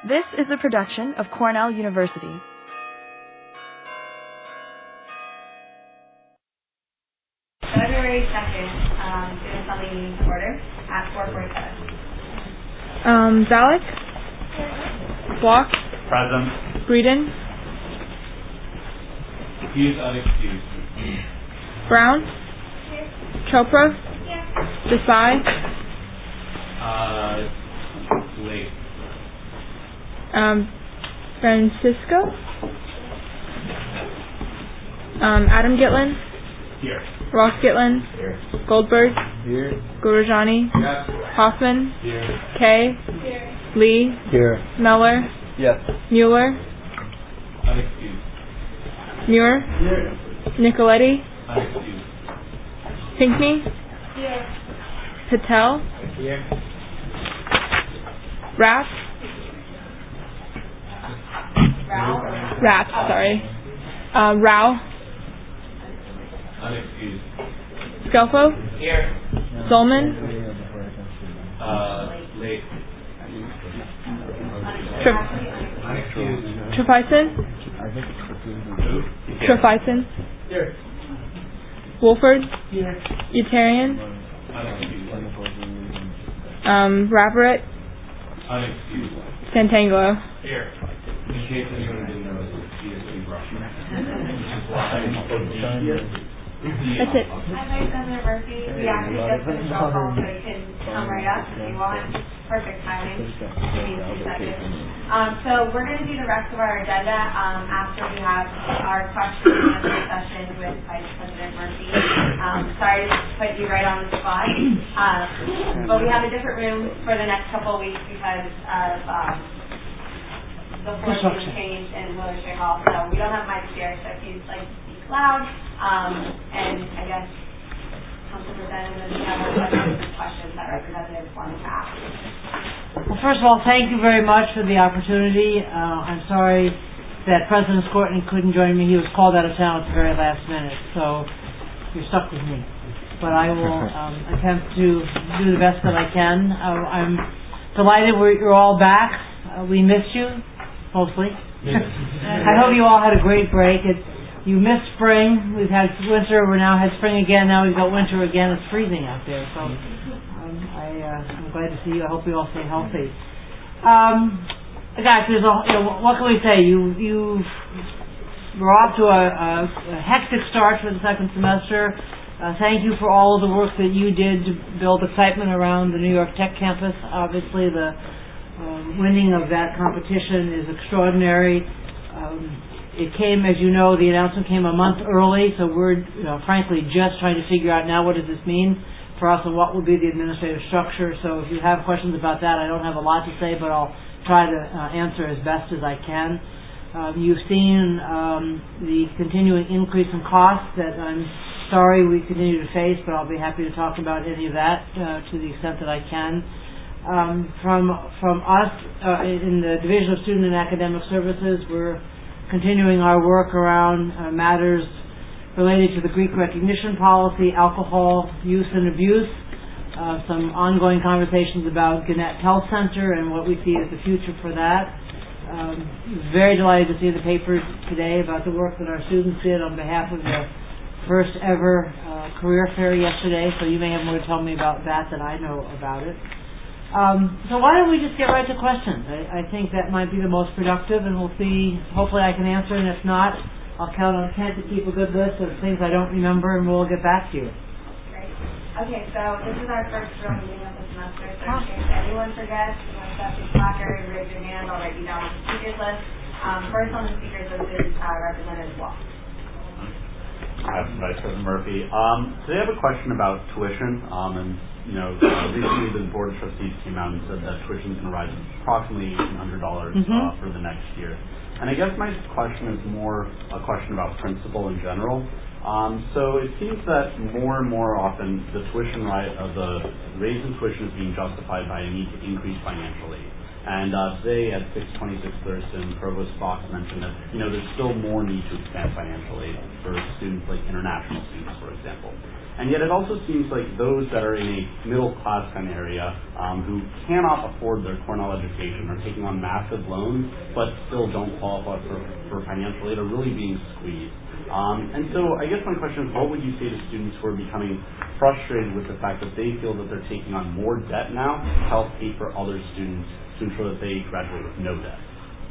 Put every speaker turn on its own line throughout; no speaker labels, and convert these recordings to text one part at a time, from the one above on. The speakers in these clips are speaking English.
This is a production of Cornell University.
February 2nd, students on the meeting to order at 4:47.
Zalek? Block?
Present.
Breeden?
Excused, unexcused.
Brown? Chopra? Desai?
Late.
Francisco? Adam Gitlin?
Here.
Ross Gitlin?
Here.
Goldberg?
Here.
Gurujani?
Yes.
Hoffman?
Here.
Kay?
Here.
Lee?
Here.
Meller?
Yes.
Mueller?
Unexcused.
Muir?
Here.
Nicoletti?
Unexcused.
Pinkney?
Here.
Patel?
Here.
Rapp? Rapp, sorry. Rao?
Unexcused.
Skelfo?
Here.
Zolman?
Late. Unexcused.
Trefisen? Trefisen?
Here.
Wolford?
Here.
Utarian?
Unexcused.
Raveret?
Unexcused.
Santangelo?
Here. In case anyone didn't know, this is CSC Brushman.
That's it.
Hi, Vice President Murphy. We actually just finished our call, so you can come right up if you want. Perfect timing. Maybe 2 seconds. So we're going to do the rest of our agenda after we have our question and answer session with Vice President Murphy. Sorry to put you right on the spot, but we have a different room for the next couple of weeks because of the floor being changed in Willard Street Hall. So we don't have mics here, so if you'd like to speak loud, and I guess Council Representative, if you have any questions that representatives wanted to ask.
Well, first of all, thank you very much for the opportunity. I'm sorry that President Skortny couldn't join me. He was called out of town at the very last minute, so you're stuck with me. But I will attempt to do the best that I can. I'm delighted you're all back. We missed you, mostly. I hope you all had a great break. You missed spring. We've had winter. We now had spring again. Now we've got winter again. It's freezing out there. So I'm glad to see you. I hope you all stay healthy. Guys, what can we say? We're off to a hectic start for the second semester. Thank you for all of the work that you did to build excitement around the New York Tech campus. Obviously, the winning of that competition is extraordinary. It came, as you know, the announcement came a month early, so we're, frankly, just trying to figure out now what does this mean for us and what will be the administrative structure. So if you have questions about that, I don't have a lot to say, but I'll try to answer as best as I can. You've seen the continuing increase in costs that I'm sorry we continue to face, but I'll be happy to talk about any of that to the extent that I can. From us in the Division of Student and Academic Services, we're continuing our work around matters related to the Greek recognition policy, alcohol use and abuse, some ongoing conversations about Gannett Health Center and what we see as the future for that. Very delighted to see in the papers today about the work that our students did on behalf of the first ever career fair yesterday, so you may have more to tell me about that than I know about it. So why don't we just get right to questions? I think that might be the most productive, and we'll see. Hopefully I can answer, and if not, I'll count on Kent to keep a good list of things I don't remember, and we'll get back to you.
Great. Okay, so this is our first real meeting of the semester, so in case anyone forgets, you want to set your placard, raise your hand, I'll write you down on the speakers list. First on the speakers list is Representative Wall.
Vice President Murphy. Today I have a question about tuition, and recently the Board of Trustees came out and said that tuition is going to rise approximately $1,800 for the next year. And I guess my question is more a question about principle in general. So it seems that more and more often the tuition the raise in tuition is being justified by a need to increase financial aid. And today at 626 Thurston, Provost Fox mentioned that, there's still more need to expand financial aid for students like international students, for example. And yet it also seems like those that are in a middle-class kind of area who cannot afford their Cornell education are taking on massive loans but still don't qualify for financial aid are really being squeezed. And so I guess my question is, what would you say to students who are becoming frustrated with the fact that they feel that they're taking on more debt now to help pay for other students to ensure that they graduate with no debt?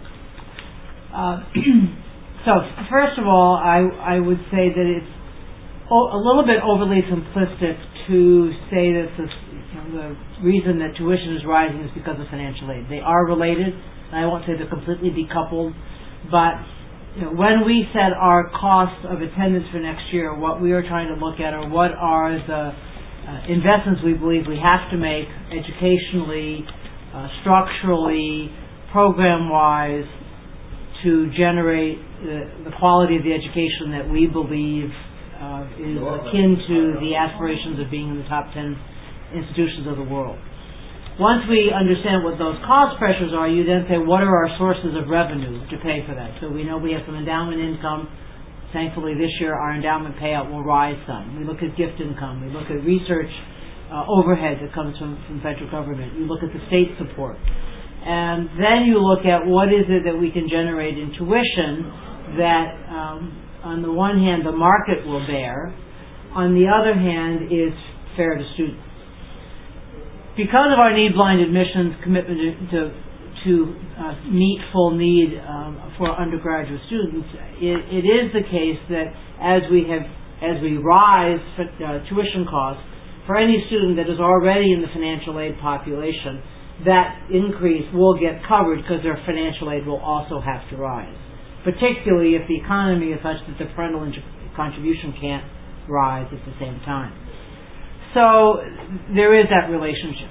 So first of all, I would say that it's a little bit overly simplistic to say that the reason that tuition is rising is because of financial aid. They are related, and I won't say they're completely decoupled, but when we set our costs of attendance for next year, what we are trying to look at are what are the investments we believe we have to make educationally, structurally, program-wise, to generate the quality of the education that we believe is akin to the aspirations of being in the top 10 institutions of the world. Once we understand what those cost pressures are, you then say, what are our sources of revenue to pay for that? So we know we have some endowment income. Thankfully, this year our endowment payout will rise some. We look at gift income. We look at research overhead that comes from federal government. You look at the state support. And then you look at what is it that we can generate in tuition that, on the one hand, the market will bear. On the other hand, is fair to students. Because of our need-blind admissions commitment to meet full need for undergraduate students, it is the case that as we rise tuition costs for any student that is already in the financial aid population, that increase will get covered because their financial aid will also have to rise, particularly if the economy is such that the parental contribution can't rise at the same time. So there is that relationship.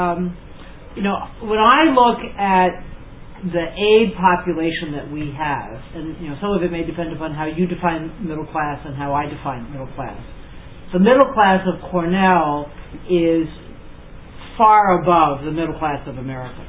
When I look at the aid population that we have, and some of it may depend upon how you define middle class and how I define middle class. The middle class of Cornell is far above the middle class of America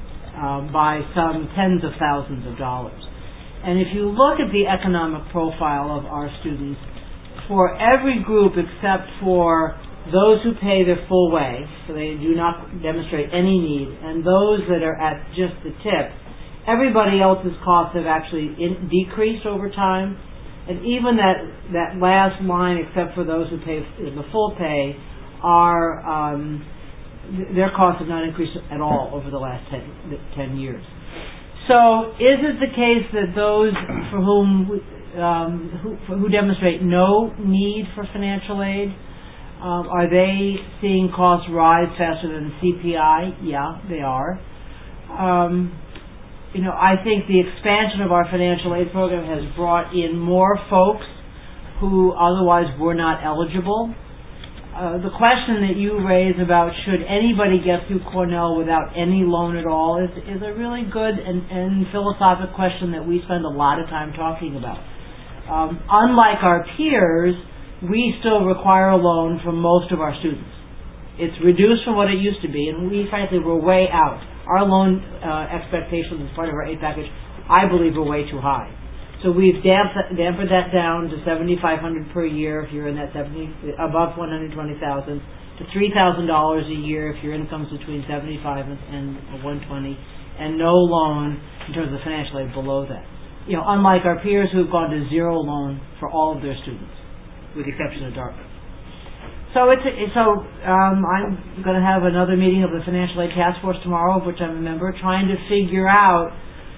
by some tens of thousands of dollars. And if you look at the economic profile of our students, for every group except for those who pay their full way, so they do not demonstrate any need, and those that are at just the tip, everybody else's costs have actually decreased over time. And even that last line, except for those who pay the full pay, their costs have not increased at all over the last 10 years. So is it the case that those for whom who demonstrate no need for financial aid, are they seeing costs rise faster than CPI? Yeah, they are. I think the expansion of our financial aid program has brought in more folks who otherwise were not eligible. The question that you raise about should anybody get through Cornell without any loan at all is a really good and philosophic question that we spend a lot of time talking about. Unlike our peers, we still require a loan from most of our students. It's reduced from what it used to be, and we frankly were way out. Our loan expectations as part of our aid package, I believe, were way too high. So we've dampened that down to $7,500 per year if you're in that above $120,000, to $3,000 a year if your income's between $75,000 and $120,000, and no loan in terms of financial aid below that. Unlike our peers who've gone to zero loan for all of their students, with the exception of Dartmouth. So I'm going to have another meeting of the Financial Aid Task Force tomorrow, of which I'm a member, trying to figure out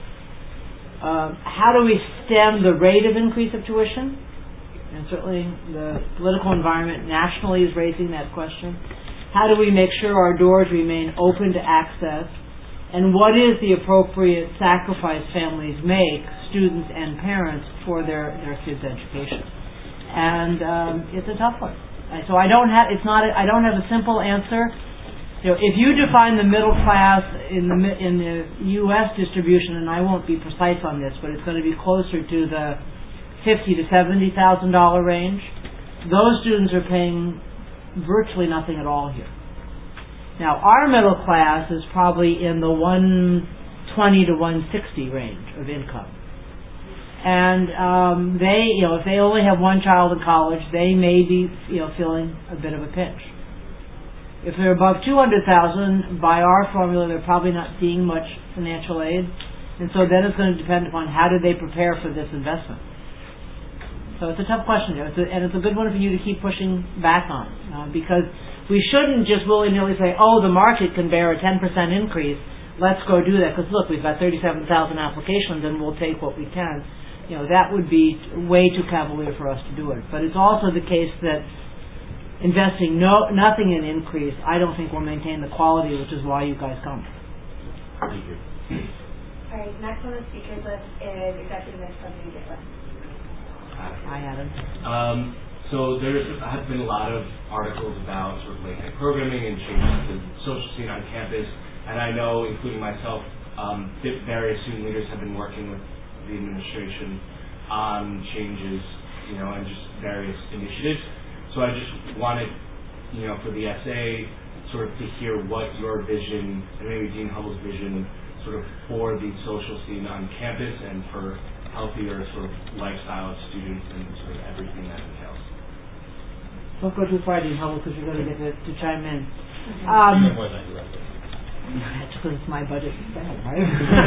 how do we stem the rate of increase of tuition. And certainly the political environment nationally is raising that question. How do we make sure our doors remain open to access? And what is the appropriate sacrifice families make, students and parents, for their kids' education? And it's a tough one. So I don't have a simple answer. If you define the middle class in the U.S. distribution, and I won't be precise on this, but it's going to be closer to the $50,000 to $70,000 range, those students are paying virtually nothing at all here. Now, our middle class is probably in the 120 to 160 range of income. And they, if they only have one child in college, they may be, feeling a bit of a pinch. If they're above 200,000, by our formula, they're probably not seeing much financial aid. And so then it's going to depend upon how do they prepare for this investment. So it's a tough question, and it's a good one for you to keep pushing back on, because we shouldn't just willy-nilly say, oh, the market can bear a 10% increase, let's go do that, because look, we've got 37,000 applications and we'll take what we can. That would be way too cavalier for us to do it. But it's also the case that investing nothing in increase, I don't think will maintain the quality, which is why you guys come.
Thank you.
All right, next on the speakers list is Executive Vice President Gitlin.
Hi, Adam.
So there have been a lot of articles about sort of late night programming and changes to the social scene on campus, and I know, including myself, various student leaders have been working with the administration on changes, and just various initiatives. So I just wanted, for the essay, sort of to hear what your vision, and maybe Dean Hubble's vision, sort of for the social scene on campus and for healthier sort of lifestyle of students and sort of everything that entails.
Don't go too far, Dean Hubble, because you're going to get to chime in. That's because it's my budget instead, right?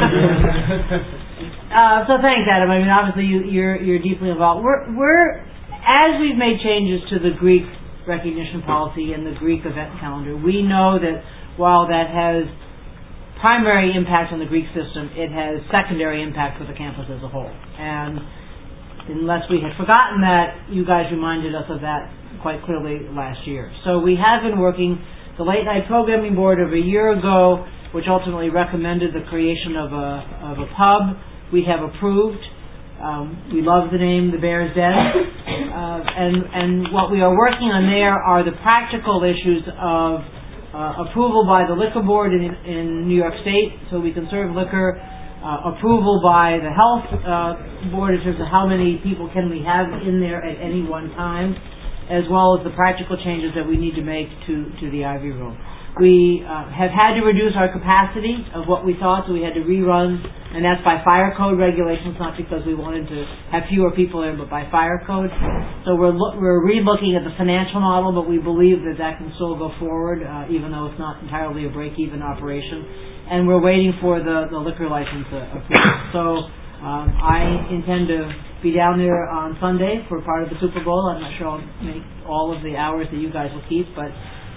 So thanks, Adam. I mean, obviously you're deeply involved. We're as we've made changes to the Greek recognition policy and the Greek event calendar, we know that while that has primary impact on the Greek system, it has secondary impact for the campus as a whole. And unless we had forgotten that, you guys reminded us of that quite clearly last year. So we have been working. The Late Night Programming Board of a year ago, which ultimately recommended the creation of a pub, we have approved. We love the name, the Bear's Den. And what we are working on there are the practical issues of approval by the Liquor Board in New York State, so we can serve liquor, approval by the Health Board in terms of how many people can we have in there at any one time, as well as the practical changes that we need to make to the Ivy Room. We have had to reduce our capacity of what we thought, so we had to rerun, and that's by fire code regulations, not because we wanted to have fewer people there, but by fire code. So we're re-looking at the financial model, but we believe that can still go forward, even though it's not entirely a break-even operation. And we're waiting for the liquor license approval. So I intend to be down there on Sunday for part of the Super Bowl. I'm not sure I'll make all of the hours that you guys will keep, but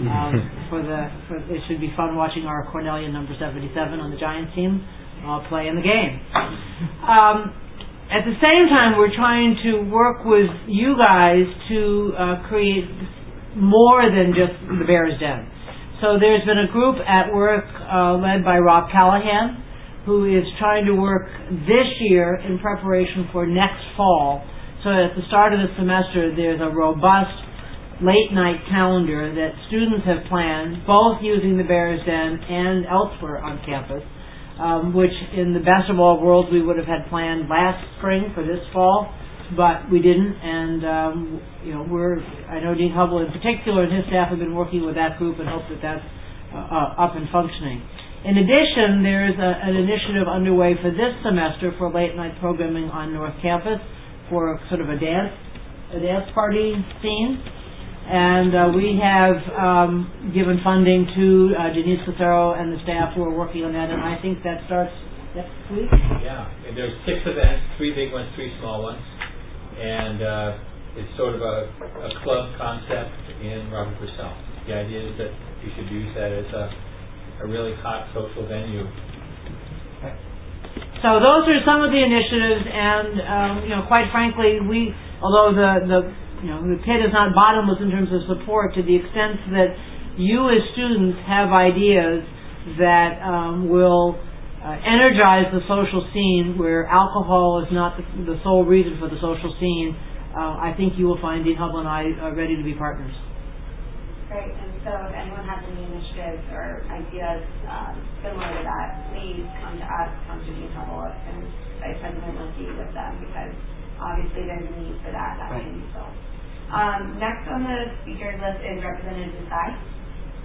it should be fun watching our Cornelian number 77 on the Giants team play in the game. At the same time, we're trying to work with you guys to create more than just the Bear's Den. So there's been a group at work led by Rob Callahan, who is trying to work this year in preparation for next fall. So at the start of the semester, there's a robust late night calendar that students have planned, both using the Bear's Den and elsewhere on campus, which in the best of all worlds we would have had planned last spring for this fall, but we didn't. And I know Dean Hubble in particular and his staff have been working with that group and hope that that's up and functioning. In addition, there's an initiative underway for this semester for late night programming on North Campus for sort of a dance party scene. And we have given funding to Denise Cicero and the staff who are working on that, and I think that starts next week.
Yeah, and there's 6 events, 3 big ones, 3 small ones, and it's sort of a club concept in Robert Purcell. The idea is that you should use that as a really hot social venue.
So those are some of the initiatives, and quite frankly, although the pit is not bottomless in terms of support, to the extent that you as students have ideas that will energize the social scene where alcohol is not the sole reason for the social scene, I think you will find Dean Hubble and I are ready to be partners.
Great, and so if anyone has any initiatives or ideas similar to that, please come to us, come to Dean Hubble, and Vice President Lindsay with them, because obviously there's a need for that can be filled. Next on the speakers list is Representative Desai.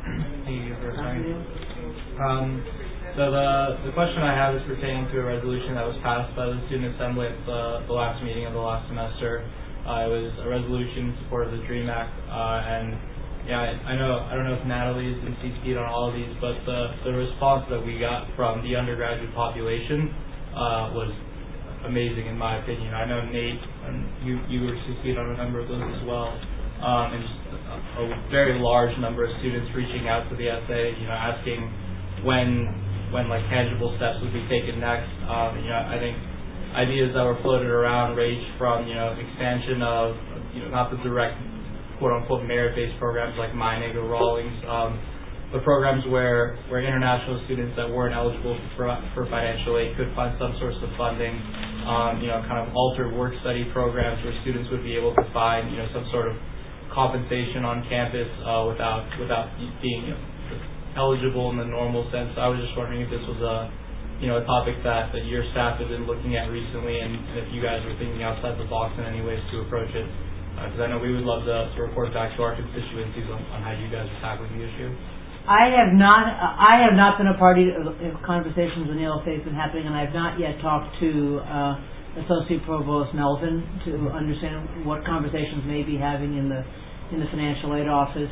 Thank you for returning. So the question I have is pertaining to a resolution that was passed by the Student Assembly at the last meeting of the last semester. It was a resolution in support of the DREAM Act, and yeah, I don't know if Natalie is in CC'd on all of these, but the response that we got from the undergraduate population was amazing in my opinion. I know Nate, and you were CC'd on a number of those as well, and just a very large number of students reaching out to the SA, asking when like tangible steps would be taken next. I think ideas that were floated around ranged from expansion of not the direct quote-unquote merit-based programs like Meinig or Rawlings, but programs where international students that weren't eligible for financial aid could find some source of funding, kind of altered work-study programs where students would be able to find some sort of compensation on campus without being eligible in the normal sense. I was just wondering if this was a topic that your staff has been looking at recently, and if you guys were thinking outside the box in any ways to approach it. Because I know we would love to report back to our constituencies on how you guys are tackling the issue.
I have not been a party of conversations in the LSA has been happening, and I have not yet talked to Associate Provost Melvin to understand what conversations may be having in the financial aid office.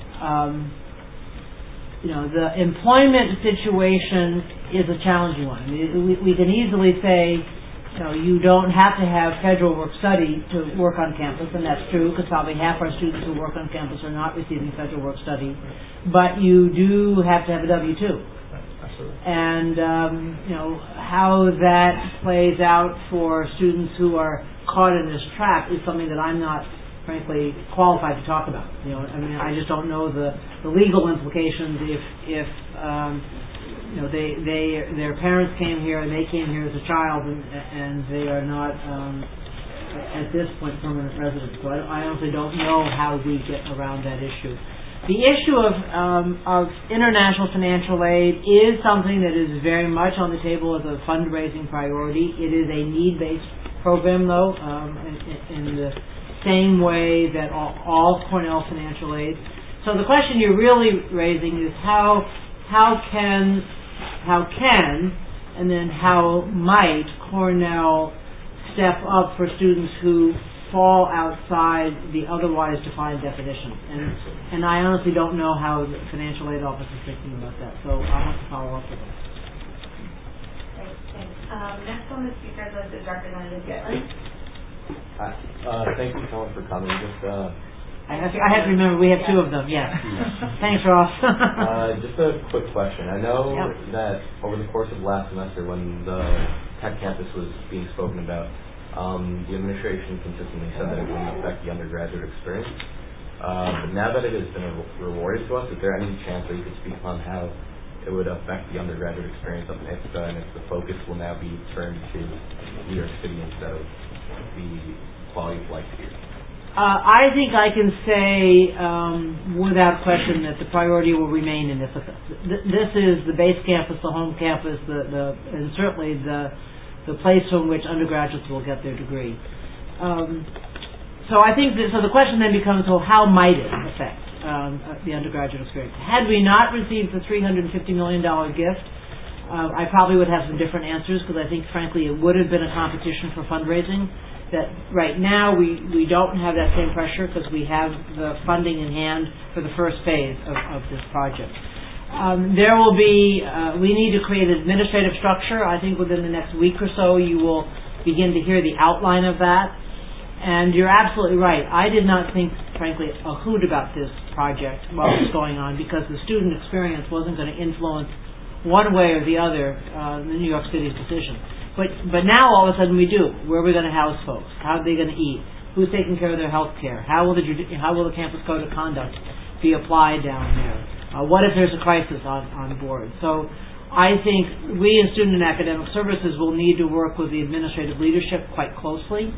The employment situation is a challenging one. We can easily say, you don't have to have federal work study to work on campus, and that's true because probably half our students who work on campus are not receiving federal work study. But you do have to have a W-2.
Absolutely.
And how that plays out for students who are caught in this trap is something that I'm not, frankly, qualified to talk about. I just don't know the legal implications if their parents came here and they came here as a child and they are not at this point permanent residents. So I honestly don't know how we get around that issue. The issue of international financial aid is something that is very much on the table as a fundraising priority. It is a need-based program, though, in the same way that all Cornell financial aid. So the question you're really raising is how can and then how might Cornell step up for students who fall outside the otherwise defined definition. And I honestly don't know how the financial aid office is thinking about that, so I'll have to follow up with them.
Great, thanks. Next on the speaker list is Representative Gitlin.
Thank you so much for coming.
I have to remember we have two of them, yeah. Thanks, Ross.
Just a quick question. I know that over the course of last semester when the tech campus was being spoken about, the administration consistently said that it wouldn't affect the undergraduate experience. But now that it has been rewarded to us, is there any chance that you could speak on how it would affect the undergraduate experience up in IPSA and if the focus will now be turned to New York City instead of the quality of life here?
I think I can say without question that the priority will remain in Ithaca. This is the base campus, the home campus, and certainly the place from which undergraduates will get their degree. So I think so the question then becomes, so how might it affect the undergraduate experience? Had we not received the $350 million gift, I probably would have some different answers because I think, frankly, it would have been a competition for fundraising. That right now we don't have that same pressure because we have the funding in hand for the first phase of this project. There will be, we need to create an administrative structure. I think within the next week or so you will begin to hear the outline of that. And you're absolutely right. I did not think, frankly, a hoot about this project while it was going on because the student experience wasn't going to influence one way or the other the New York City's decision. But now all of a sudden we do. Where are we going to house folks? How are they going to eat? Who's taking care of their health care? How will the campus code of conduct be applied down there? What if there's a crisis on board? So I think we in Student and Academic Services will need to work with the administrative leadership quite closely.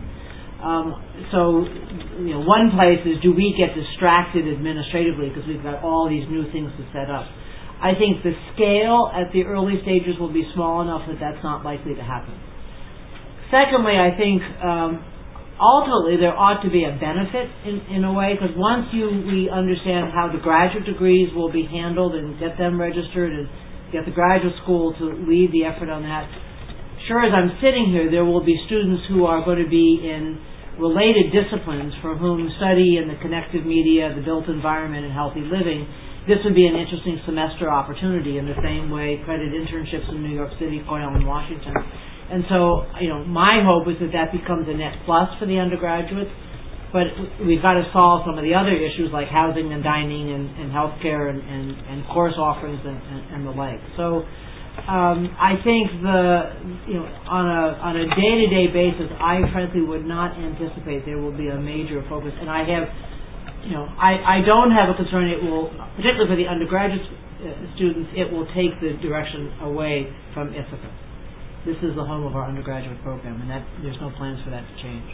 One place is, do we get distracted administratively because we've got all these new things to set up? I think the scale at the early stages will be small enough that that's not likely to happen. Secondly, I think ultimately there ought to be a benefit in a way, because once we understand how the graduate degrees will be handled and get them registered and get the graduate school to lead the effort on that, sure as I'm sitting here, there will be students who are going to be in related disciplines for whom study in the connected media, the built environment, and healthy living, this would be an interesting semester opportunity in the same way credit internships in New York City, Cornell, and Washington. And so, my hope is that becomes a net plus for the undergraduates, but we've got to solve some of the other issues like housing and dining and healthcare and course offerings and the like. So I think on a day-to-day basis, I frankly would not anticipate there will be a major focus, and I have I don't have a concern it will, particularly for the undergraduate students, it will take the direction away from Ithaca. This is the home of our undergraduate program, and there's no plans for that to change.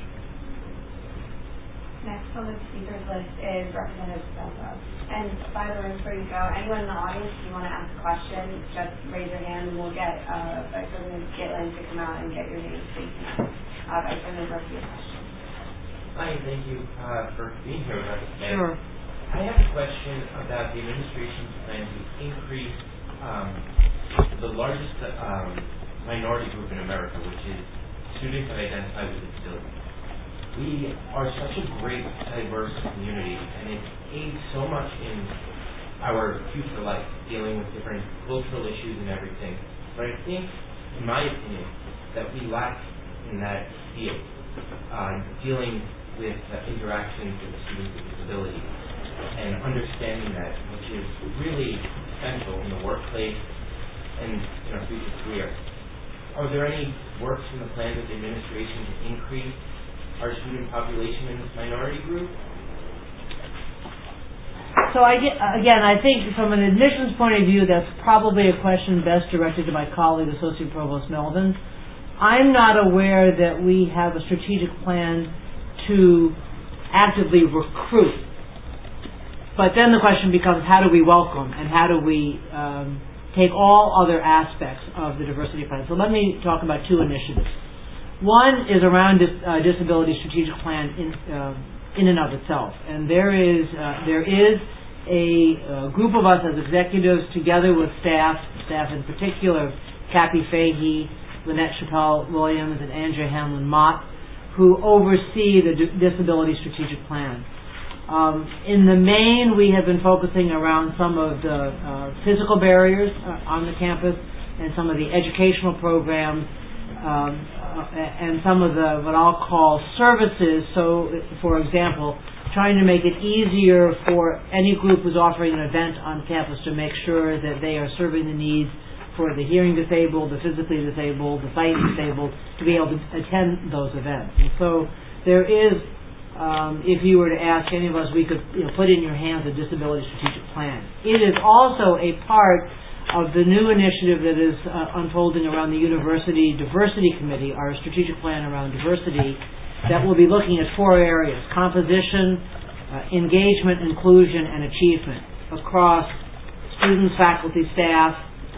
Next on the speakers list is Representative Stelzo. And by the way, before you go, anyone in the audience, if you want to ask a question, just raise your hand, and we'll get Vice President Gitlin to come out and get your name so you can Vice President Murphy a question.
Hi, thank you for being here with us today.
Sure.
I have a question about the administration's plan to increase the largest minority group in America, which is students that identify with disabilities. We are such a great, diverse community, and it aids so much in our future life, dealing with different cultural issues and everything. But I think, in my opinion, that we lack in that field, dealing with interactions with students with disabilities and understanding that, which is really essential in the workplace and in our future career. Are there any works in the plan of the administration to increase our student population in this minority group?
So I think from an admissions point of view, that's probably a question best directed to my colleague, Associate Provost Melvin. I'm not aware that we have a strategic plan to actively recruit. But then the question becomes, how do we welcome and how do we take all other aspects of the diversity plan? So let me talk about two initiatives. One is around disability strategic plan in and of itself, and there is a group of us as executives together with staff in particular, Kathy Fahey, Lynette Chappelle-Williams, and Andrea Hanlon-Mott, who oversee the disability strategic plan. In the main, we have been focusing around some of the physical barriers on the campus and some of the educational programs and some of the what I'll call services. So, for example, trying to make it easier for any group who's offering an event on campus to make sure that they are serving the needs for the hearing disabled, the physically disabled, the sight disabled, to be able to attend those events. And so there is, if you were to ask any of us, we could put in your hands a disability strategic plan. It is also a part of the new initiative that is unfolding around the University Diversity Committee, our strategic plan around diversity, that will be looking at 4 areas: composition, engagement, inclusion, and achievement across students, faculty, staff,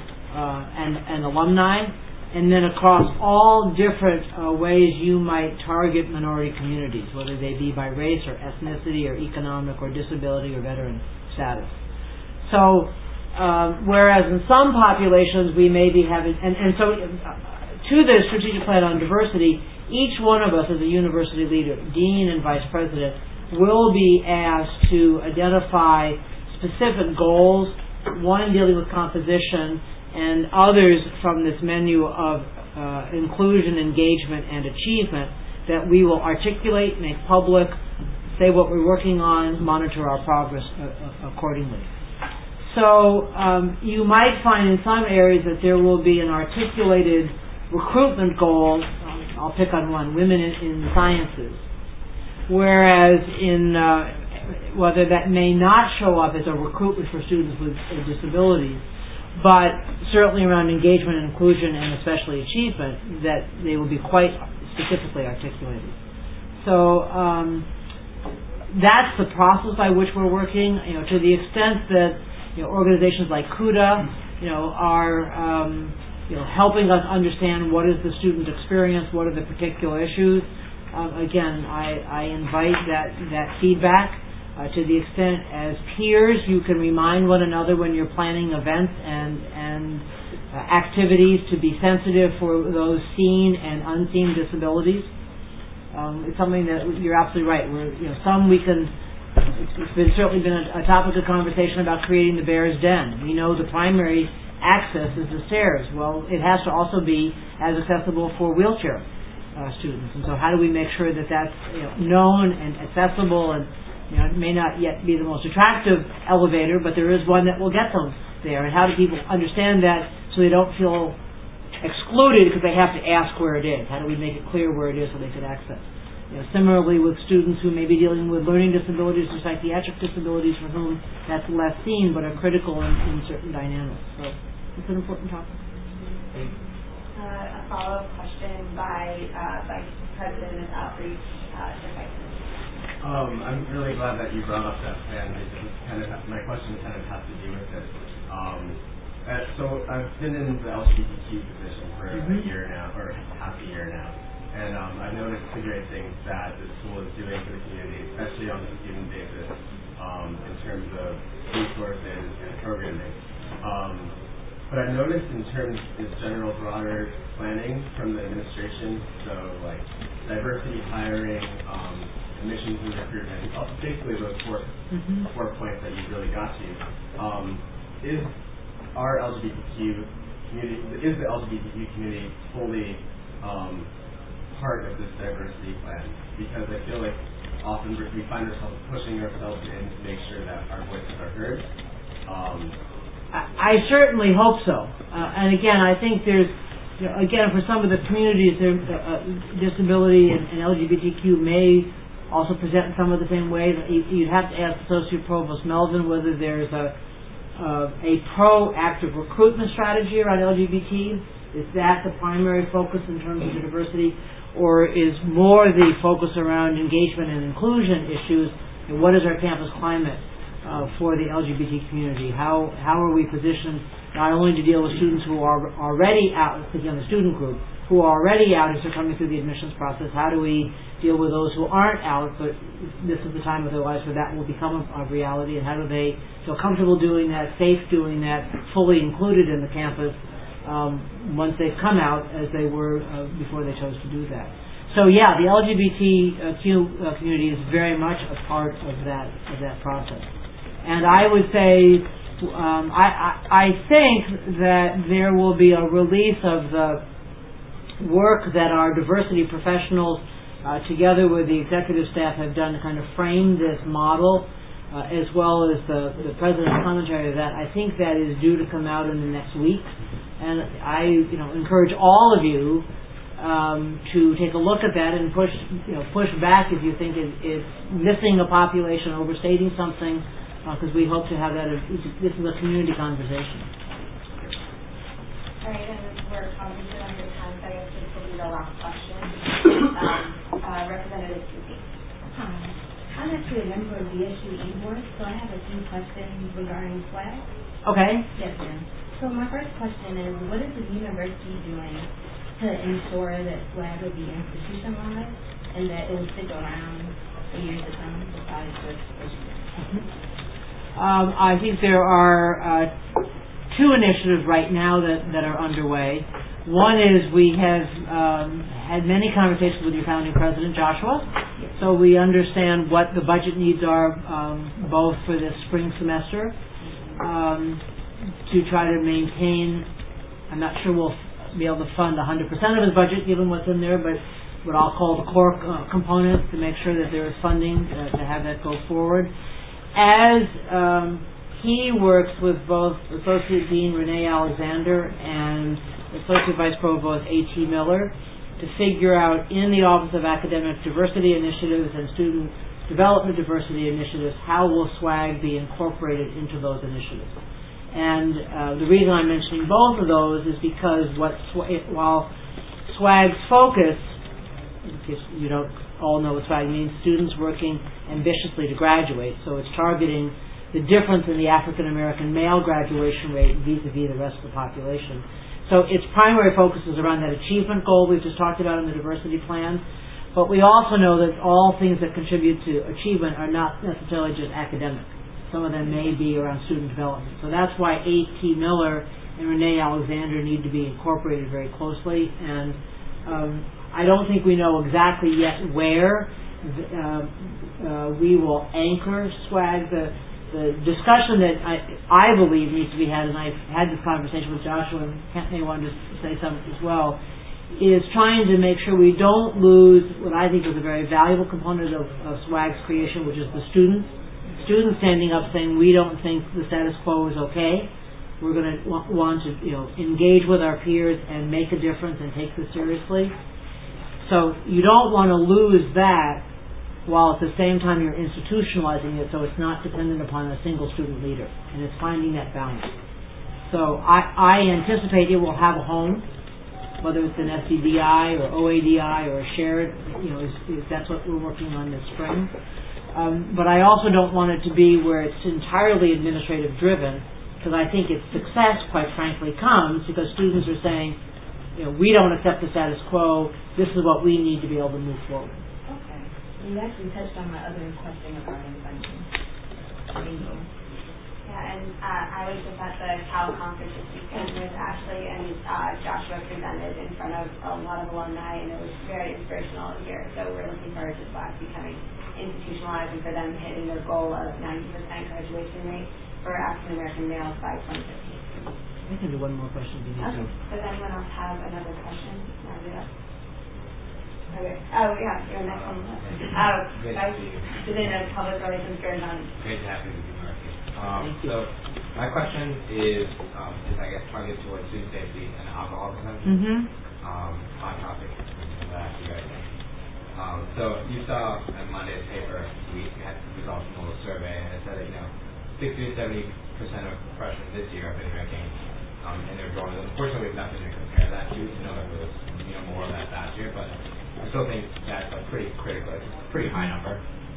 and alumni, and then across all different ways you might target minority communities, whether they be by race or ethnicity or economic or disability or veteran status. So, whereas in some populations we may be having, and so to the strategic plan on diversity, each one of us as a university leader, dean and vice president, will be asked to identify specific goals, one dealing with composition, and others from this menu of inclusion, engagement, and achievement that we will articulate, make public, say what we're working on, monitor our progress accordingly. So you might find in some areas that there will be an articulated recruitment goal. I'll pick on one: women in sciences. Whereas in whether that may not show up as a recruitment for students with disabilities, but certainly around engagement and inclusion and especially achievement, that they will be quite specifically articulated. So that's the process by which we're working. To the extent that organizations like CUDA, are helping us understand what is the student experience, what are the particular issues. Again, I invite that feedback. To the extent as peers, you can remind one another when you're planning events and activities to be sensitive for those seen and unseen disabilities. It's something that you're absolutely right. It's certainly been a topic of conversation about creating the Bear's Den. We know the primary access is the stairs. Well, it has to also be as accessible for wheelchair students. And so how do we make sure that that's known and accessible, and it may not yet be the most attractive elevator, but there is one that will get them there. And how do people understand that so they don't feel excluded because they have to ask where it is? How do we make it clear where it is so they can access? Similarly with students who may be dealing with learning disabilities or psychiatric disabilities for whom that's less seen but are critical in certain dynamics. So it's an important topic.
A follow-up question by Vice President of Outreach,
I'm really glad that you brought up that plan because my question kind of has to do with it. So I've been in the LGBTQ position for a year now, or half a year now. And I've noticed the great things that the school is doing for the community, especially on a student basis, in terms of resources and programming. But I've noticed in terms of general broader planning from the administration, so like diversity hiring, admissions and recruitment, basically those four points that you really got to. Is our LGBTQ community, is the LGBTQ community fully part of this diversity plan? Because I feel like often we find ourselves pushing ourselves in to make sure that our voices are heard.
I certainly hope so. And again, I think there's, again, for some of the communities, disability and LGBTQ may also present in some of the same ways. You'd have to ask Associate Provost Melvin whether there's a proactive recruitment strategy around LGBT. Is that the primary focus in terms of the diversity? Or is more the focus around engagement and inclusion issues, and what is our campus climate for the LGBT community? How are we positioned not only to deal with students who are already out, particularly the student group, who are already out as they're coming through the admissions process? How do we deal with those who aren't out, but this is the time of their lives where that will become a reality, and how do they feel comfortable doing that, safe doing that, fully included in the campus once they've come out as they were before they chose to do that. So yeah, the LGBTQ community is very much a part of that process. And I would say, I think that there will be a release of the work that our diversity professionals together with the executive staff have done to kind of frame this model, as well as the President's commentary of that. I think that is due to come out in the next week. And I encourage all of you to take a look at that and push back if you think it's missing a population, overstating something, because we hope to have that. This is a community conversation.
All right, and we're obviously under time, so I guess this will be the last question. Representative Susie.
Hi. I'm actually a member of the SUE board, so I have a few questions regarding SWAG.
Okay.
Yes, ma'am. So my first question is, what is the university doing to ensure that SWAG will be institutionalized and that it will stick around for years to come besides just first year?
I think there are two initiatives right now that are underway. One is we have had many conversations with your founding president, Joshua, so we understand what the budget needs are both for this spring semester to try to maintain. I'm not sure we'll be able to fund 100% of his budget given what's in there, but what I'll call the core components to make sure that there is funding to have that go forward. As he works with both Associate Dean Renee Alexander and Associate Vice Provost A.T. Miller to figure out in the Office of Academic Diversity Initiatives and Student Development Diversity Initiatives how will SWAG be incorporated into those initiatives. And the reason I'm mentioning both of those is because while SWAG's focus, in case you don't all know what SWAG means, students working ambitiously to graduate, so it's targeting the difference in the African American male graduation rate vis-a-vis the rest of the population. So its primary focus is around that achievement goal we've just talked about in the diversity plan, But we also know that all things that contribute to achievement are not necessarily just academic. Some of them may be around student development. So that's why A.T. Miller and Renee Alexander need to be incorporated very closely. And I don't think we know exactly yet where we will anchor SWAG. The discussion that I believe needs to be had, and I've had this conversation with Joshua, and Kent may want to say something as well, is trying to make sure we don't lose what I think is a very valuable component of SWAG's creation, which is the students. Students standing up saying, we don't think the status quo is okay. We're going to want to engage with our peers and make a difference and take this seriously. So you don't want to lose that while at the same time you're institutionalizing it so it's not dependent upon a single student leader. And it's finding that balance. So I anticipate it will have a home, whether it's an SCDI or OADI or a shared, if that's what we're working on this spring. But I also don't want it to be where it's entirely administrative driven, because I think its success, quite frankly, comes because students are saying, we don't accept the status quo, this is what we need to be able to move forward.
You actually touched on my other question regarding funding. Thank you.
Yeah, and I was just at the Cal conference this weekend with Ashley and Joshua presented in front of a lot of alumni, and it was very inspirational to hear. So we're looking forward to SWAG becoming institutionalized and for them hitting their goal of 90% graduation rate for African American males by 2015.
I can do one more question.
Okay. Does anyone else have another question? Okay. Oh, yeah, your next one. Within a public relations correspondent.
Great to have you with you, Murphy. So, my question is I guess, targeted towards student safety and alcohol consumption. On topic that you guys think. So, you saw in Monday's paper, we had results from a little survey, and it said that, 60 to 70% of freshmen this year have been drinking in their dorms. Unfortunately, we have nothing to compare that to know if it was, more of that last year, but I still think that's a pretty critical, it's a pretty high number.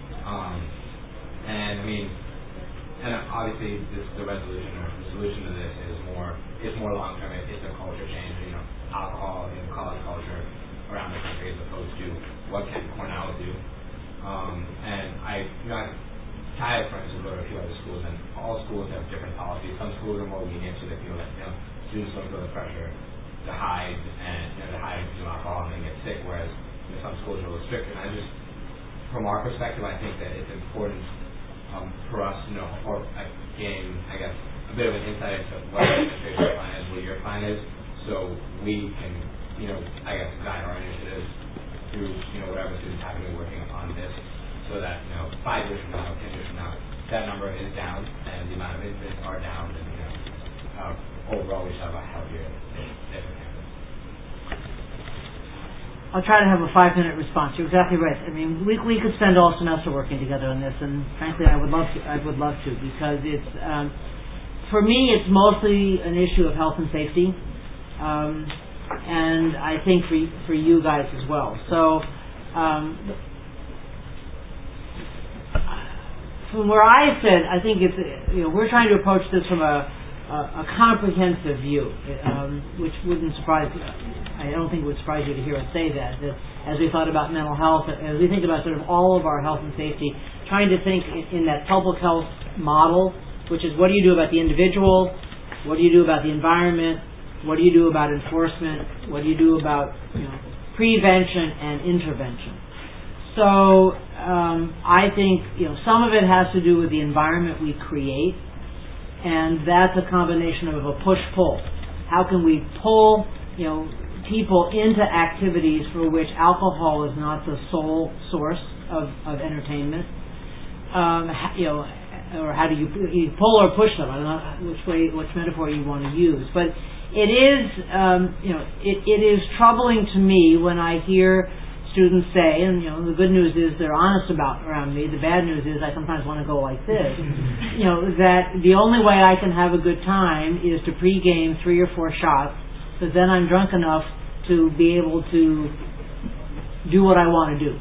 And obviously the resolution or the solution to this is more long term. It's a culture change, alcohol in college culture around the country as opposed to what can Cornell do. And I've friends who go to a few other schools, and all schools have different policies. Some schools are more lenient, so they feel that students don't feel the pressure to hide alcohol and then get sick, whereas some schools are restricted. And from our perspective, I think that it's important for us to know or gain, I guess, a bit of an insight into what the administration's plan is, what your plan is, so we can, guide our initiatives through, whatever students happen to be working on this, so that, 5 years from now, 10 years from now, that number is down and the amount of incidents are down, and, overall we should have a healthier campus.
I'll try to have a 5-minute response. You're exactly right. We could spend all semester working together on this, and frankly, I would love to, because it's for me, it's mostly an issue of health and safety, and I think for you guys as well. So, from where I sit, I think it's we're trying to approach this from a comprehensive view, which wouldn't surprise you. I don't think it would surprise you to hear us say that as we thought about mental health, as we think about sort of all of our health and safety, trying to think in that public health model, which is what do you do about the individual, what do you do about the environment, what do you do about enforcement, what do you do about prevention and intervention. So I think some of it has to do with the environment we create, and that's a combination of a push-pull. How can we pull people into activities for which alcohol is not the sole source of entertainment? Or how do you pull or push them? I don't know which metaphor you want to use, but it is it is troubling to me when I hear students say, and the good news is they're honest around me. The bad news is I sometimes want to go like this. That the only way I can have a good time is to pregame 3 or 4 shots, because then I'm drunk enough to be able to do what I want to do.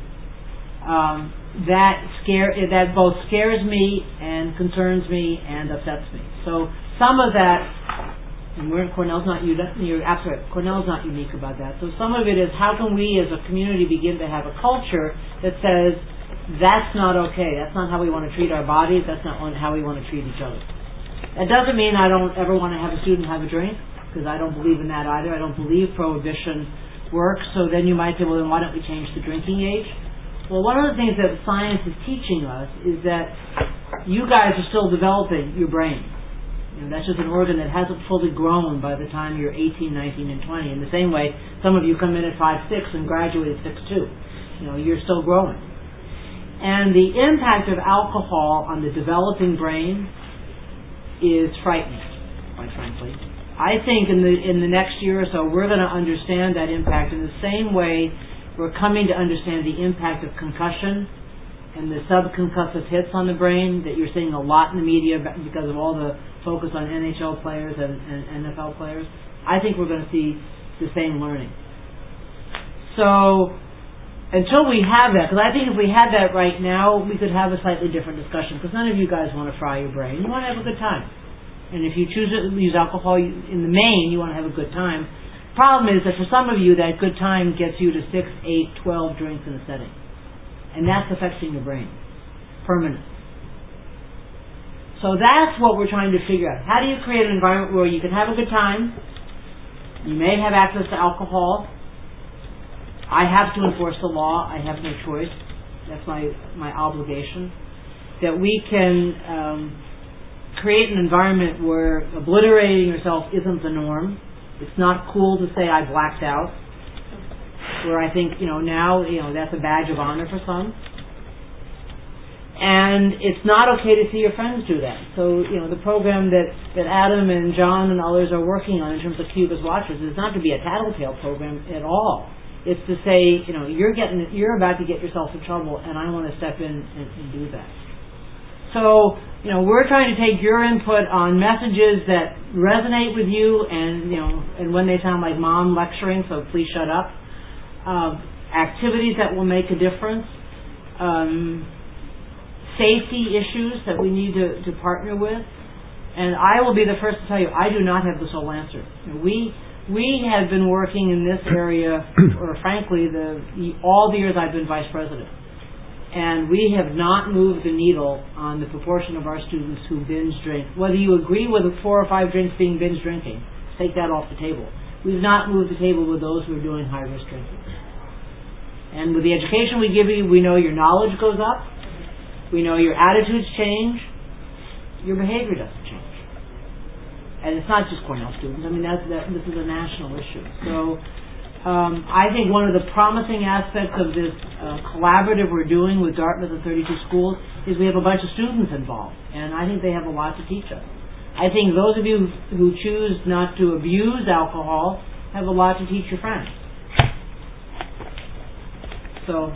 That both scares me and concerns me and upsets me. So some of that And Cornell's not, you're absolutely right, Cornell's not unique about that. So some of it is how can we as a community begin to have a culture that says, that's not okay, that's not how we want to treat our bodies, that's not how we want to treat each other. That doesn't mean I don't ever want to have a student have a drink, because I don't believe in that either. I don't believe prohibition works. So then you might say, well, then why don't we change the drinking age? Well, one of the things that science is teaching us is that you guys are still developing your brain. That's just an organ that hasn't fully grown by the time you're 18, 19, and 20. In the same way, some of you come in at 5'6" and graduate at 6'2". You're still growing. And the impact of alcohol on the developing brain is frightening, quite frankly. I think in the next year or so, we're going to understand that impact in the same way we're coming to understand the impact of concussion and the subconcussive hits on the brain that you're seeing a lot in the media because of all the focus on NHL players and NFL players. I think we're going to see the same learning. So until we have that, because I think if we had that right now, we could have a slightly different discussion, because none of you guys want to fry your brain. You want to have a good time. And if you choose to use alcohol, in the main, you want to have a good time. Problem is that for some of you, that good time gets you to 6, 8, 12 drinks in a setting. And that's affecting your brain. Permanent. So that's what we're trying to figure out. How do you create an environment where you can have a good time? You may have access to alcohol. I have to enforce the law. I have no choice. That's my obligation. That we can create an environment where obliterating yourself isn't the norm. It's not cool to say I blacked out. Where I think, now, that's a badge of honor for some. And it's not okay to see your friends do that. So, the program that Adam and John and others are working on in terms of Cubas Watchers is not to be a tattletale program at all. It's to say, you're about to get yourself in trouble, and I want to step in and do that. So, we're trying to take your input on messages that resonate with you, and when they sound like mom lecturing, so please shut up. Activities that will make a difference. Safety issues that we need to partner with. And I will be the first to tell you, I do not have the sole answer. We have been working in this area for, frankly, all the years I've been vice president. And we have not moved the needle on the proportion of our students who binge drink. Whether you agree with 4 or 5 drinks being binge drinking, take that off the table. We've not moved the table with those who are doing high-risk drinking. And with the education we give you, we know your knowledge goes up. We know your attitudes change. Your behavior doesn't change. And it's not just Cornell students. I mean, this is a national issue. So I think one of the promising aspects of this collaborative we're doing with Dartmouth and 32 schools is we have a bunch of students involved. And I think they have a lot to teach us. I think those of you who choose not to abuse alcohol have a lot to teach your friends. So,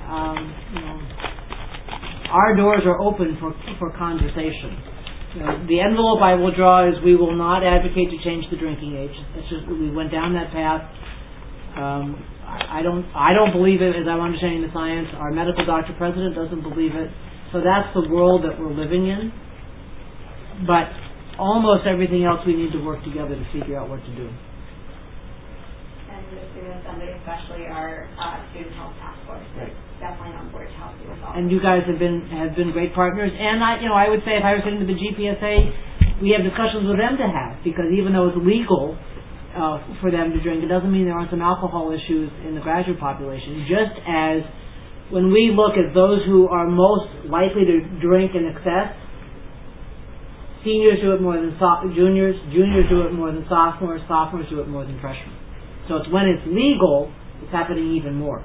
our doors are open for conversation. The envelope I will draw is we will not advocate to change the drinking age. It's just we went down that path. I don't believe it as I'm understanding the science. Our medical doctor president doesn't believe it. So that's the world that we're living in. But almost everything else we need to work together to figure out what to do.
And the Student Assembly, especially our Student Health Task Force, is definitely on board to help you with all.
And you guys have been great partners. And I would say if I was sitting to the GPSA, we have discussions with them to have, because even though it's legal for them to drink, it doesn't mean there aren't some alcohol issues in the graduate population. Just as when we look at those who are most likely to drink in excess, seniors do it more than juniors do it more than sophomores do it more than freshmen. So it's when it's legal, it's happening even more.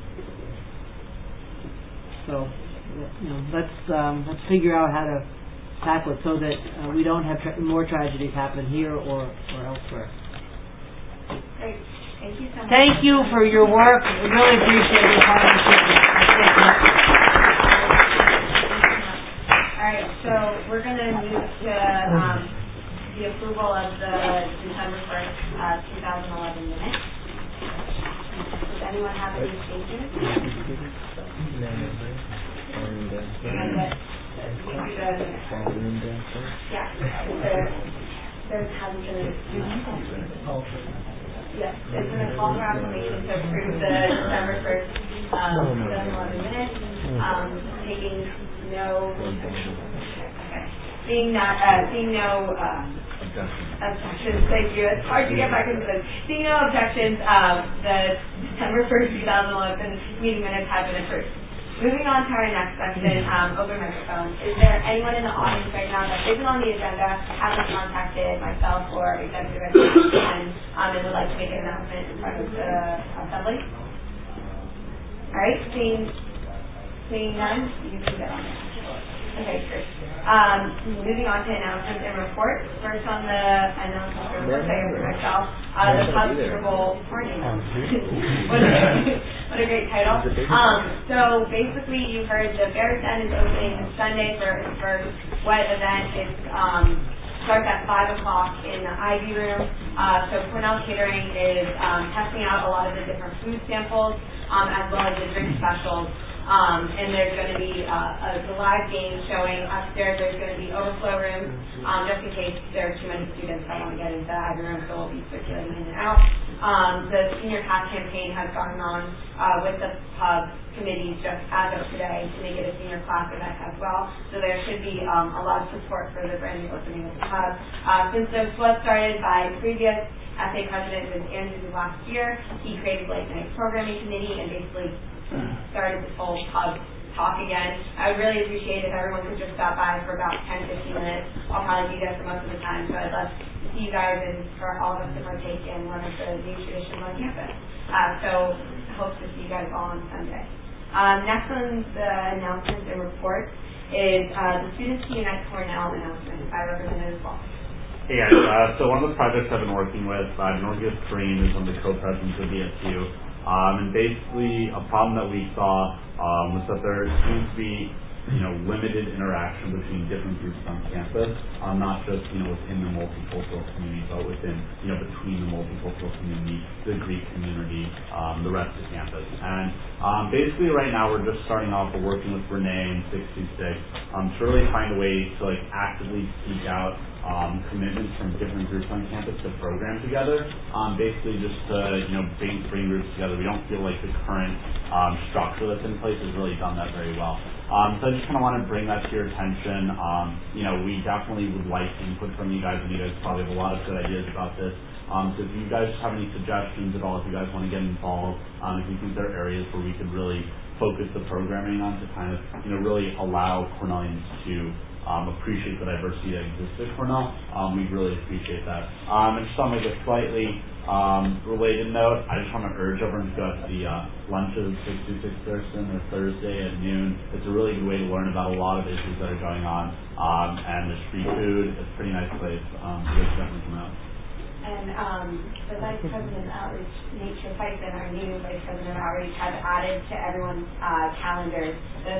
So, let's figure out how to tackle it so that we don't have more tragedies happen here or elsewhere.
Great. Thank you so much.
Thank you for your work. I really appreciate your partnership.
All right, so we're going to move to the approval of the December 1st, 2011 minutes. Does anyone have any changes? there hasn't been yes, there's been a call for application to approve the December 1st, 2011 minutes, taking no, seeing no objections, thank you, it's hard to get back into this. Seeing no objections, the December 1st, 2011 meeting minutes have been approved. Moving on to our next section, open microphone. Is there anyone in the audience right now that isn't on the agenda, hasn't contacted myself or Executive Assistant, and would like to make an announcement in front of the Assembly? All right, seeing none, you can get on there. Okay, great. Moving on to announcements and reports. First on the announcements and reports, I have for myself, the Pub Super Bowl party. What a great title. So basically, you heard the Bears Den is opening Sunday for its first wet event. It starts at 5 o'clock in the Ivy Room. So Cornell Catering is testing out a lot of the different food samples as well as the drink specials. And there's going to be a live game showing upstairs. There's going to be overflow rooms just in case there are too many students that want to get into the Ivy Room, so we'll be circulating in and out. The senior pass campaign has gone on with the pub committee just as of today to make it a senior class event as well. So there should be a lot of support for the brand new opening of the pub. Since this was started by previous SA president, was Andrew last year, he created late night programming committee and basically started this whole pub talk again. I would really appreciate if everyone could just stop by for about 10-15 minutes. I'll probably be there for most of the time, so I'd love to see you guys and for all of us to partake in one of the new traditions on campus. So hope to see you guys all on Sunday. Next on the announcements and reports is the Students to Unite Cornell announcement by Representative Wall.
Hey guys, so one of the projects I've been working with, Norgis Kareem is one of the co-presidents of BSU. And basically, a problem that we saw was that there seems to be, limited interaction between different groups on campus, not just, within the multicultural community, but within, between the multicultural community, the Greek community, the rest of campus. And basically, right now, we're just starting off. We're working with Renee and 626 to really find a way to actively seek out commitments from different groups on campus to program together. Basically, just to bring groups together. We don't feel like the current structure that's in place has really done that very well. So I just kind of want to bring that to your attention. We definitely would like input from you guys, and you guys probably have a lot of good ideas about this. So if you guys have any suggestions at all, if you guys want to get involved, if you think there are areas where we could really focus the programming on to kind of really allow Cornellians to appreciate the diversity that exists at Cornell. We really appreciate that. And just on like a slightly related note, I just want to urge everyone to go out to the lunches 626 Thursday at noon. It's a really good way to learn about a lot of issues that are going on. And there's free food. It's a pretty nice place. So definitely come out.
And the Vice President of Outreach, Nate Tyson, our new Vice President of Outreach, has added to everyone's calendars the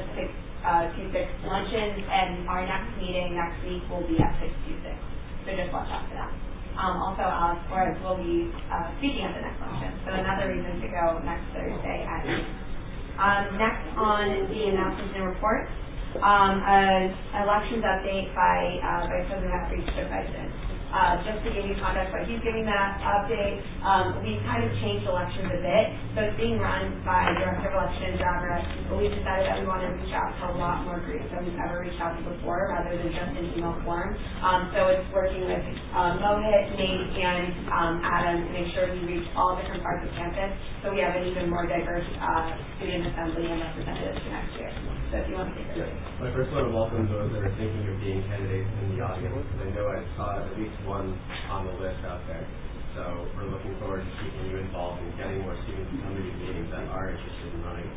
626 luncheons, and our next meeting next week will be at 626. So just watch out for that. Also, Alex Flores will be speaking at the next luncheon, so another reason to go next Thursday at 8. Next on the announcements and reports, elections update by Vice President of Outreach, Chip Bison. Just to give you context, but he's giving that update. We've kind of changed elections a bit, so it's being run by Director of Elections, Javra, but we've decided that we want to reach out to a lot more groups than we've ever reached out to before, rather than just in email form. So it's working with Mohit, Nate, and Adam to make sure we reach all different parts of campus, so we have an even more diverse student assembly and representatives for next year. So if you want to take it.
I first want to welcome those that are thinking of being candidates in the audience. I know I saw at least one on the list out there. So we're looking forward to keeping you involved and getting more students to come to these meetings that are interested in running.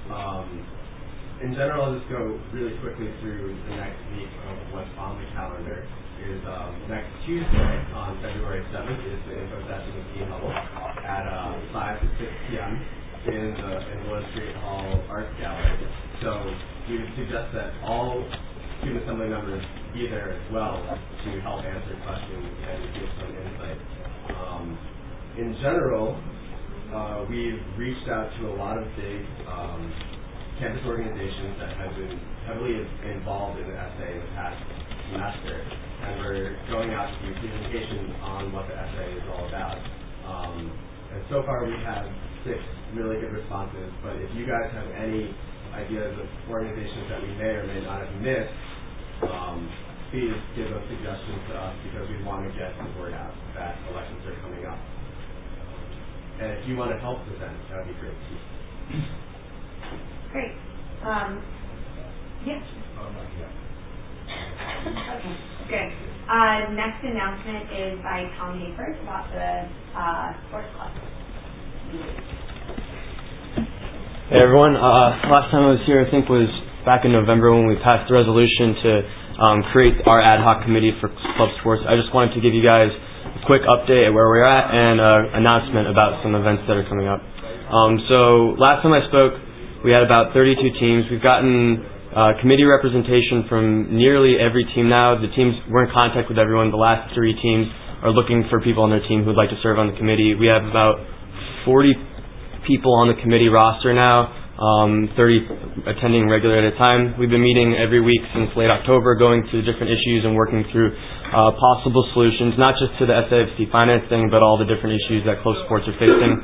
In general, I'll just go really quickly through the next week of what's on the calendar. Is next Tuesday on February 7th is the info session with Dean Hubble at 5 to 6 p.m. in Willow Street Hall Arts Gallery. So we would suggest that all student assembly members be there as well to help answer questions and give some insight. In general, we've reached out to a lot of big campus organizations that have been heavily involved in the SA in the past semester, and we're going out to do presentations on what the essay is all about. And so far we've had 6 really good responses, but if you guys have any ideas of organizations that we may or may not have missed, please give those suggestions to us because we want to get the word out that elections are coming up. And if you want to help present, that would be great too.
Great. Yes. Okay, good. Next announcement is by Tom Hayford about the sports club.
Hey everyone, last time I was here I think was back in November when we passed the resolution to create our ad hoc committee for club sports. I just wanted to give you guys a quick update at where we're at and an announcement about some events that are coming up. So last time I spoke, we had about 32 teams. We've gotten committee representation from nearly every team now. The teams, we're in contact with everyone. The last 3 teams are looking for people on their team who would like to serve on the committee. We have about 40 people on the committee roster now. 30 attending regularly at a time. We've been meeting every week since late October, going through different issues and working through possible solutions, not just to the SAFC finance thing, but all the different issues that club sports are facing.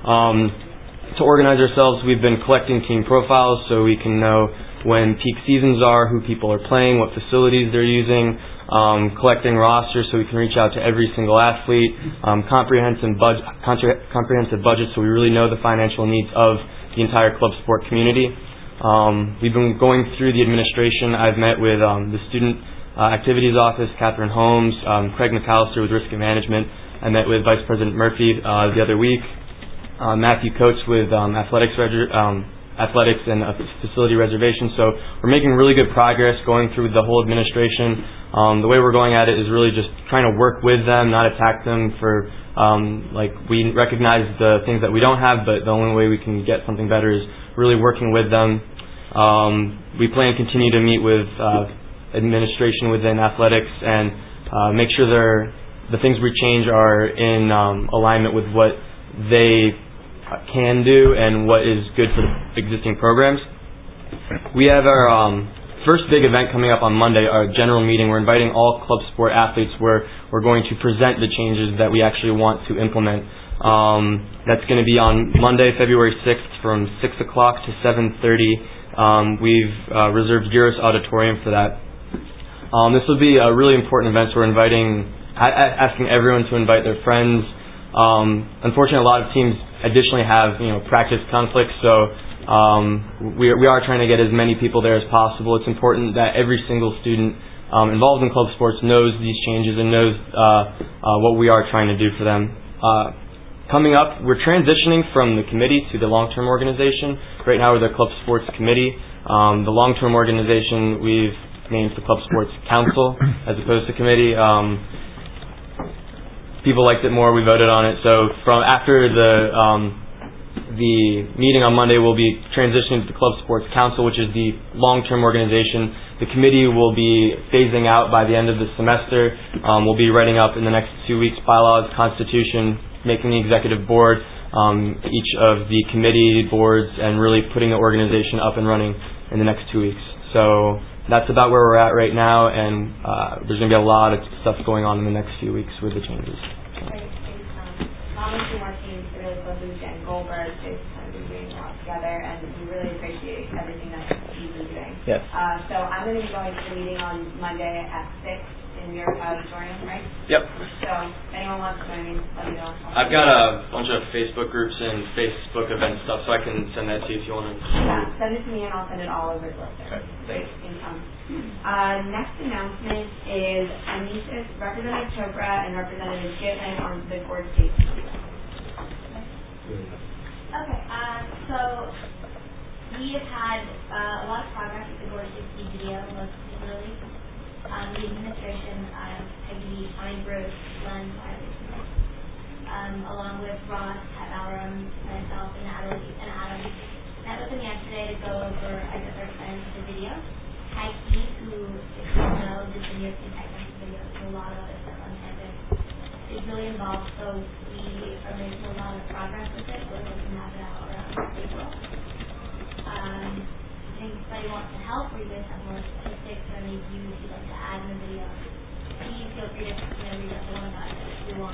To organize ourselves, we've been collecting team profiles so we can know when peak seasons are, who people are playing, what facilities they're using, collecting rosters so we can reach out to every single athlete, comprehensive budget so we really know the financial needs of the entire club sport community. We've been going through the administration. I've met with the Student Activities Office, Catherine Holmes, Craig McAllister with Risk Management. I met with Vice President Murphy the other week, Matthew Coates with athletics and facility reservation. So we're making really good progress going through the whole administration. The way we're going at it is really just trying to work with them, not attack them for we recognize the things that we don't have, but the only way we can get something better is really working with them. We plan to continue to meet with administration within athletics and make sure the things we change are in alignment with what they can do and what is good for the existing programs. We have our first big event coming up on Monday, our general meeting. We're inviting all club sport athletes where we're going to present the changes that we actually want to implement. That's going to be on Monday, February 6th from 6 o'clock to 7:30. We've reserved Giros Auditorium for that. This will be a really important event, so we're asking everyone to invite their friends. Unfortunately, a lot of teams additionally have practice conflicts, so we are trying to get as many people there as possible. It's important that every single student involved in club sports knows these changes and knows what we are trying to do for them. Coming up, we're transitioning from the committee to the long-term organization. Right now we're the Club Sports Committee. The long-term organization we've named the Club Sports Council as opposed to committee. People liked it more, we voted on it. So from after the meeting on Monday, we'll be transitioning to the Club Sports Council, which is the long-term organization. The committee will be phasing out by the end of the semester. We'll be writing up in the next 2 weeks bylaws, constitution, making the executive board, each of the committee boards, and really putting the organization up and running in the next 2 weeks. So that's about where we're at right now, and there's going to be a lot of stuff going on in the next few weeks with the changes.
Great, thanks. Mom and our team really closely with Jen Goldberg. They've kind of been doing a lot together, and we really appreciate everything that you've been doing.
Yes.
So I'm going to be going to the meeting on Monday at 6 in your auditorium, right?
Yep.
So if anyone wants to join me, let me know.
I've got a bunch of Facebook groups and Facebook event stuff, so I can send that to you if you want to.
Yeah, send it to me and I'll send it all over to us.
Okay.
Great. Next announcement is Representative Chopra and Representative Gitlin on the Gord State.
Okay, so we have had a lot of progress with the Gord State video, most particularly. The administration, Peggy, Connie Bruce, Glenn, along with Ross, Pat Malram, myself, and Natalie and Adam, met with them yesterday to go over, their plans for the video. Ty Keith, who, if you don't know, did the New York State Tech video, and a lot of other stuff on campus, is really involved, so we are making a lot of progress with it. We're looking to have it out around April. If anybody wants to help, or you guys have more statistics or any views you'd like to add in the video, please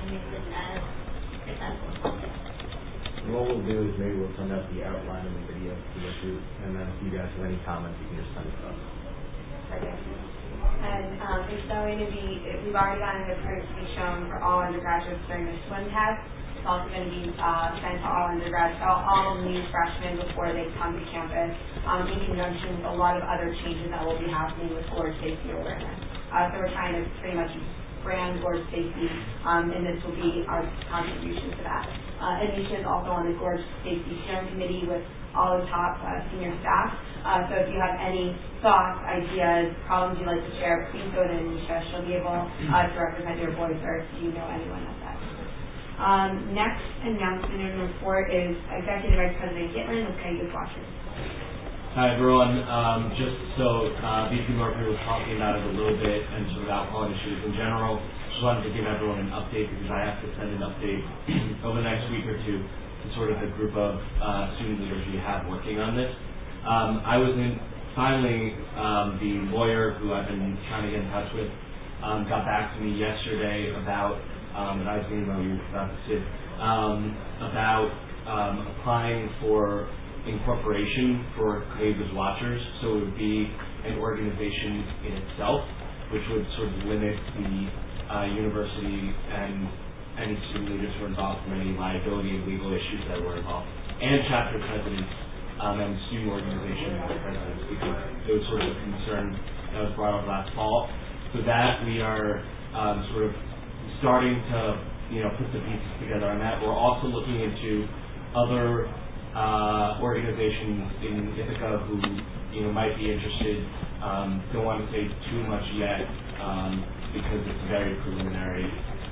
to make this as successful as possible.
And what we'll do is maybe we'll send out the outline of the video to the group, and then if you guys have any comments, you can just send it to us.
Perfect. And it's going to be, we've already gotten the print to be shown for all undergraduates during the swim test. It's also going to be sent to all undergrads, all new freshmen before they come to campus, in conjunction with a lot of other changes that will be happening with board safety awareness. So we're trying to pretty much brand board safety, and this will be our contribution to that. Anisha is also on the board safety steering committee with all the top senior staff. So if you have any thoughts, ideas, problems you'd like to share, please go to Anisha. She'll be able to represent your board, or if you know anyone at that. Next announcement and report is Executive Vice President Gitlin with Coyote Watchers.
Hi everyone. Just so VP Murphy was talking about it a little bit and sort of alcohol issues in general. Just wanted to give everyone an update because I have to send an update over the next week or two to sort of the group of student leaders we have working on this. I was finally the lawyer who I've been trying to get in touch with got back to me yesterday about and I was thinking about you about this, about applying for incorporation for Coyote Watchers. So it would be an organization in itself, which would sort of limit the university and any student leaders who are involved in any liability and legal issues that were involved, and chapter presidents and student organization presidents, because it was sort of a concern that was brought up last fall. So that we are sort of starting to put the pieces together on that. We're also looking into other organizations in Ithaca who might be interested. Don't want to say too much yet because it's very preliminary.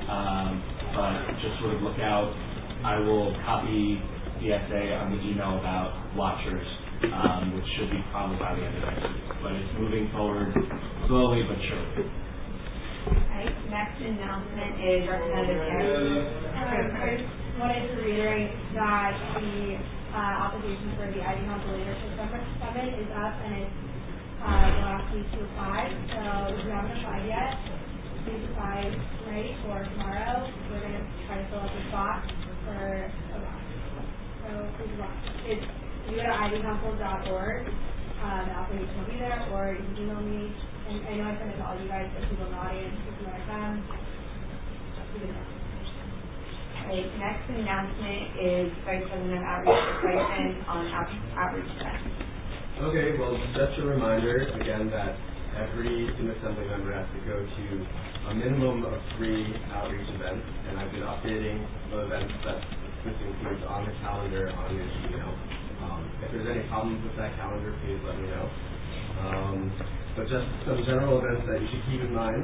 But just sort of look out. I will copy the essay on the email about Watchers, which should be probably by the end of next week. But it's moving forward slowly but surely.
Right. Next announcement is Representative Karen. I wanted to reiterate that the application for the Ivy Council Leadership Summit is up, and it's the last week to apply. So if you haven't applied yet, please apply tonight or tomorrow. We're going to try to fill up the spot for a while. So please apply. It's you go to ivycouncil.org. The application will be there, or you can email me. And I know I sent it to all you guys, but people in the audience, if you want to come, Okay, next announcement is Vice President of Outreach Bryson on outreach events.
Okay, well, just a reminder again that every student assembly member has to go to a minimum of 3 outreach events, and I've been updating the events that this includes on the calendar on your email. If there's any problems with that calendar, please let me know. But just some general events that you should keep in mind.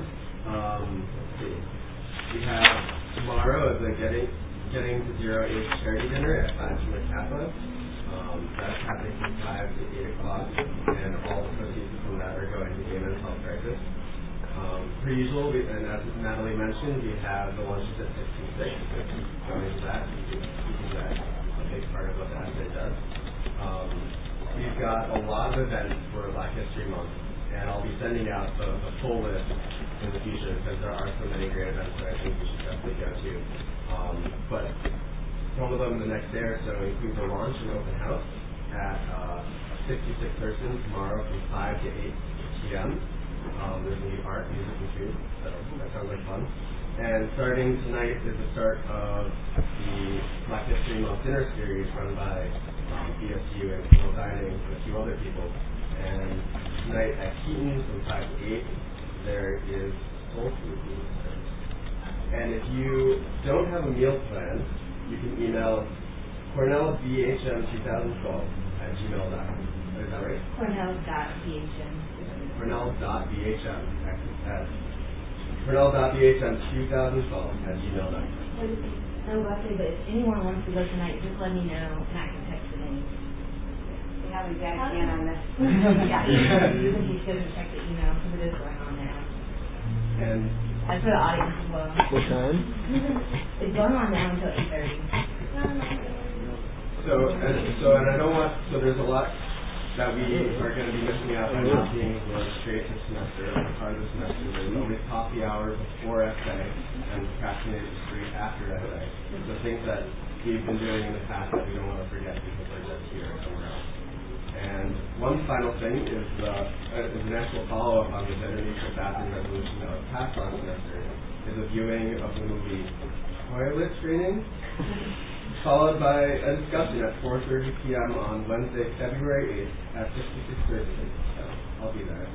We have tomorrow is the Getting to Zero Age Charity Dinner at Fatima Kappa. That's happening from 5 to 8 o'clock, and all the proceeds from that are going to the mental health crisis. Per usual, and as Natalie mentioned, we have the lunches at 6 to 6. So keep going to that. Keeping that a big part of what the essay does. We've got a lot of events for Black History Month, and I'll be sending out the full list in the future because there are so many great events that I think we should definitely go to. But one of them the next day or so includes a launch and open house at 66 Thurston tomorrow from 5 to 8 p.m. There's going to be art, music, and food, so that sounds like fun. And starting tonight is the start of the Black History Month dinner series run by BSU and People Dining and a few other people. And tonight at Keaton from 5 to 8, there is soul food. And if you don't have a meal plan, you can email cornellbhm2012@gmail.com. Is that right? cornell.bhm2012@gmail.com.
No, but if anyone wants to go tonight, just let me know and I can text it in.
We have a dead hand on this.
Yeah, you can be sure to check the email because it is going on now.
And
that's for the audience as well.
What time?
It's going on now until 8:30.
So, and I don't want, so there's a lot that we are going to be missing out by not being able to illustrate this semester, or part of the semester. There's always coffee hours before essay and procrastinated straight after essay. The things that we've been doing in the past that we don't want to forget because they're just here or somewhere else. And one final thing is an actual follow-up on the gender neutral bathroom resolution that was passed last semester, is a viewing of the movie Toilet Screening, followed by a discussion at 4:30 p.m. on Wednesday, February 8th at 66 Thursday. So I'll be there.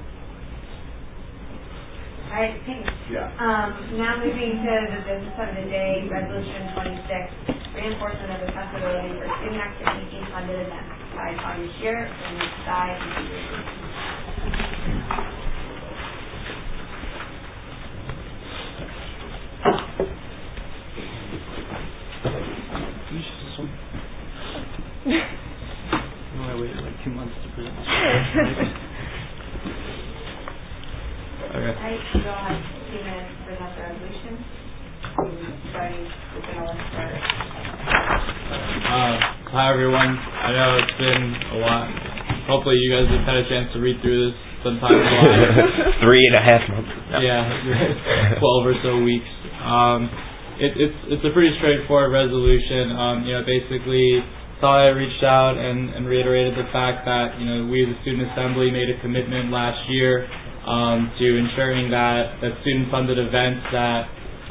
All right, thanks.
Yeah.
Now moving to the business of the day, Resolution 26, reinforcement of accessibility for student activity team funded events by Tanya Shear and Sai
I waited like 2 months to present this.
All right, go ahead, 2 minutes to present the resolution. Starting with the list first.
Hi everyone. I know it's been a while. Hopefully you guys have had a chance to read through this sometime in July.
3.5 months.
Yeah, 12 or so weeks. It's a pretty straightforward resolution. Basically, Talia reached out and reiterated the fact that we as a student assembly made a commitment last year to ensuring that student-funded events that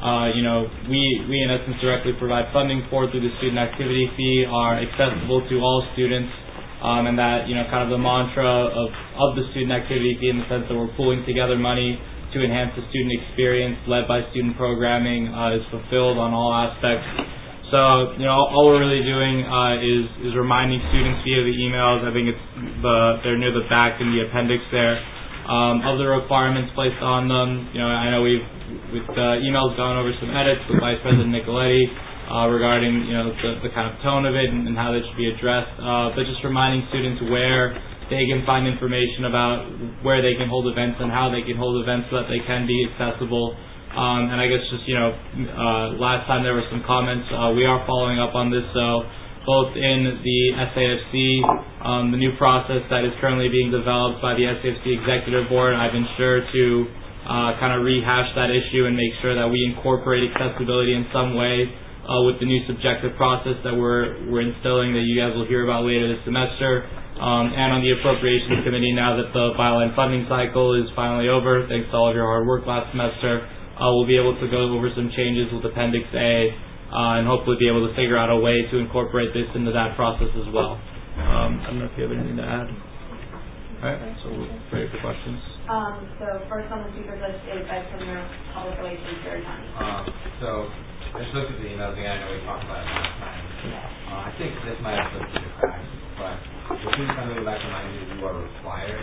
we in essence directly provide funding for through the student activity fee are accessible to all students, and that kind of the mantra of the student activity fee in the sense that we're pooling together money to enhance the student experience led by student programming is fulfilled on all aspects. So all we're really doing is reminding students via the emails. I think they're near the back in the appendix there. Of the requirements placed on them. I know with emails gone over some edits with Vice President Nicoletti regarding the kind of tone of it and how that should be addressed, but just reminding students where they can find information about where they can hold events and how they can hold events so that they can be accessible. And I guess just last time there were some comments. We are following up on this, so both in the SAFC, the new process that is currently being developed by the SAFC Executive Board, I've been sure to kind of rehash that issue and make sure that we incorporate accessibility in some way with the new subjective process that we're instilling that you guys will hear about later this semester. And on the Appropriations Committee, now that the byline funding cycle is finally over, thanks to all of your hard work last semester, we'll be able to go over some changes with Appendix A and hopefully be able to figure out a way to incorporate this into that process as well. I don't know if you have anything to add. All right, so we're ready for questions.
So first on the speaker's list is Vice President of Public Relations, Jerry Tani.
So I just looked at the emails again. I know we talked about it last time. I think this might have slipped through the cracks, but the student assembly would like to remind you that you are required.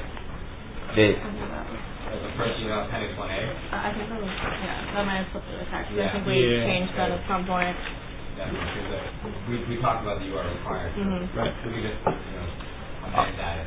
The first email, Appendix 1A.
I think that was, that might have slipped through the cracks.
Yeah.
I think we changed that at some point.
Yeah, because we talked about that you are required.
Right.
So we just amend that.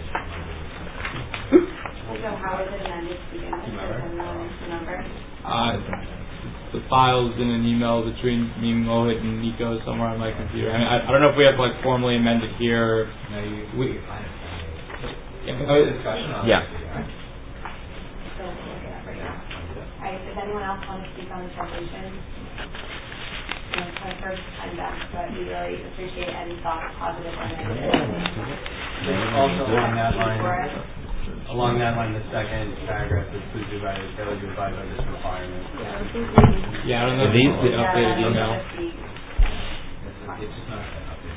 So how is it amended to begin with? The number?
The file's in an email between me, Mohit, and Nico somewhere on my computer. I mean, I don't know if we have to formally amend it here.
No, we can find it.
Discussion on
yeah.
So we'll look at that right now. All right, does anyone else want to speak on this resolution? It's my first time back, but we really appreciate any thoughts, positive or negative.
Also along that line, the second paragraph is please be advised, failure to abide by this requirement.
Yeah, I don't know if these the updated email.
It's just not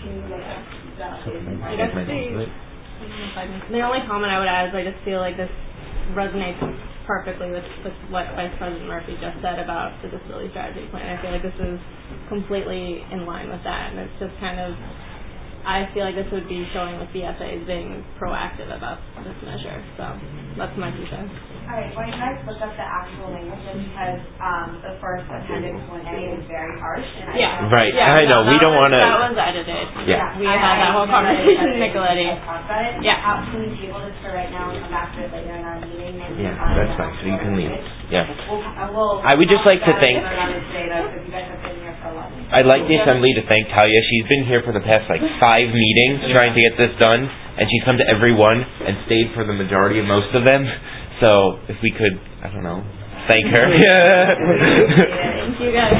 The only comment I would add is I just feel like this resonates perfectly with what Vice President Murphy just said about the disability strategy plan. I feel like this is completely in line with that, and it's just kind of, I feel like this would be showing with BSA as being proactive about this measure. So that's my 2 cents.
All right, well, you guys look up the actual language because the first Appendix 1A is very harsh. And
Right. I know. We don't want to.
That one's edited.
Yeah.
We had that whole conversation with Nicoletti.
Yeah. Can we table this for right now and come back to it later in our meeting?
Yeah, that's fine. So you can leave. Yeah.
I would
just like to thank.
Today, though, because you guys have been here for a
I'd like the Assembly to thank Talia. She's been here for the past 5 meetings trying to get this done, and she's come to every one and stayed for the majority of most of them. So if we could, I don't know, thank her.
Yeah. Thank you guys.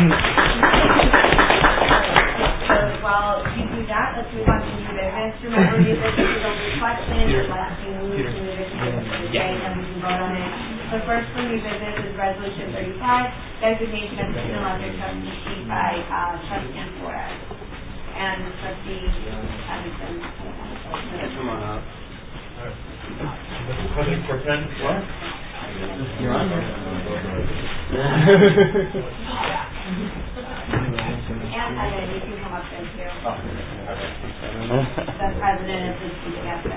So while you do that, let's move on to new business. Remember, new business is only questions unless you move to new business for the day, then we can vote on it. The first for new business is Resolution 35, designation of student electric trustee by Trustee Flores and Trustee Edmondson.
Come on up. President Cortez, what? You're on.
And you can come up there too. The president is the chief guest.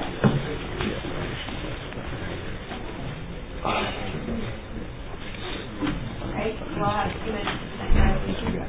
Right, we'll have 2 minutes to send resolution.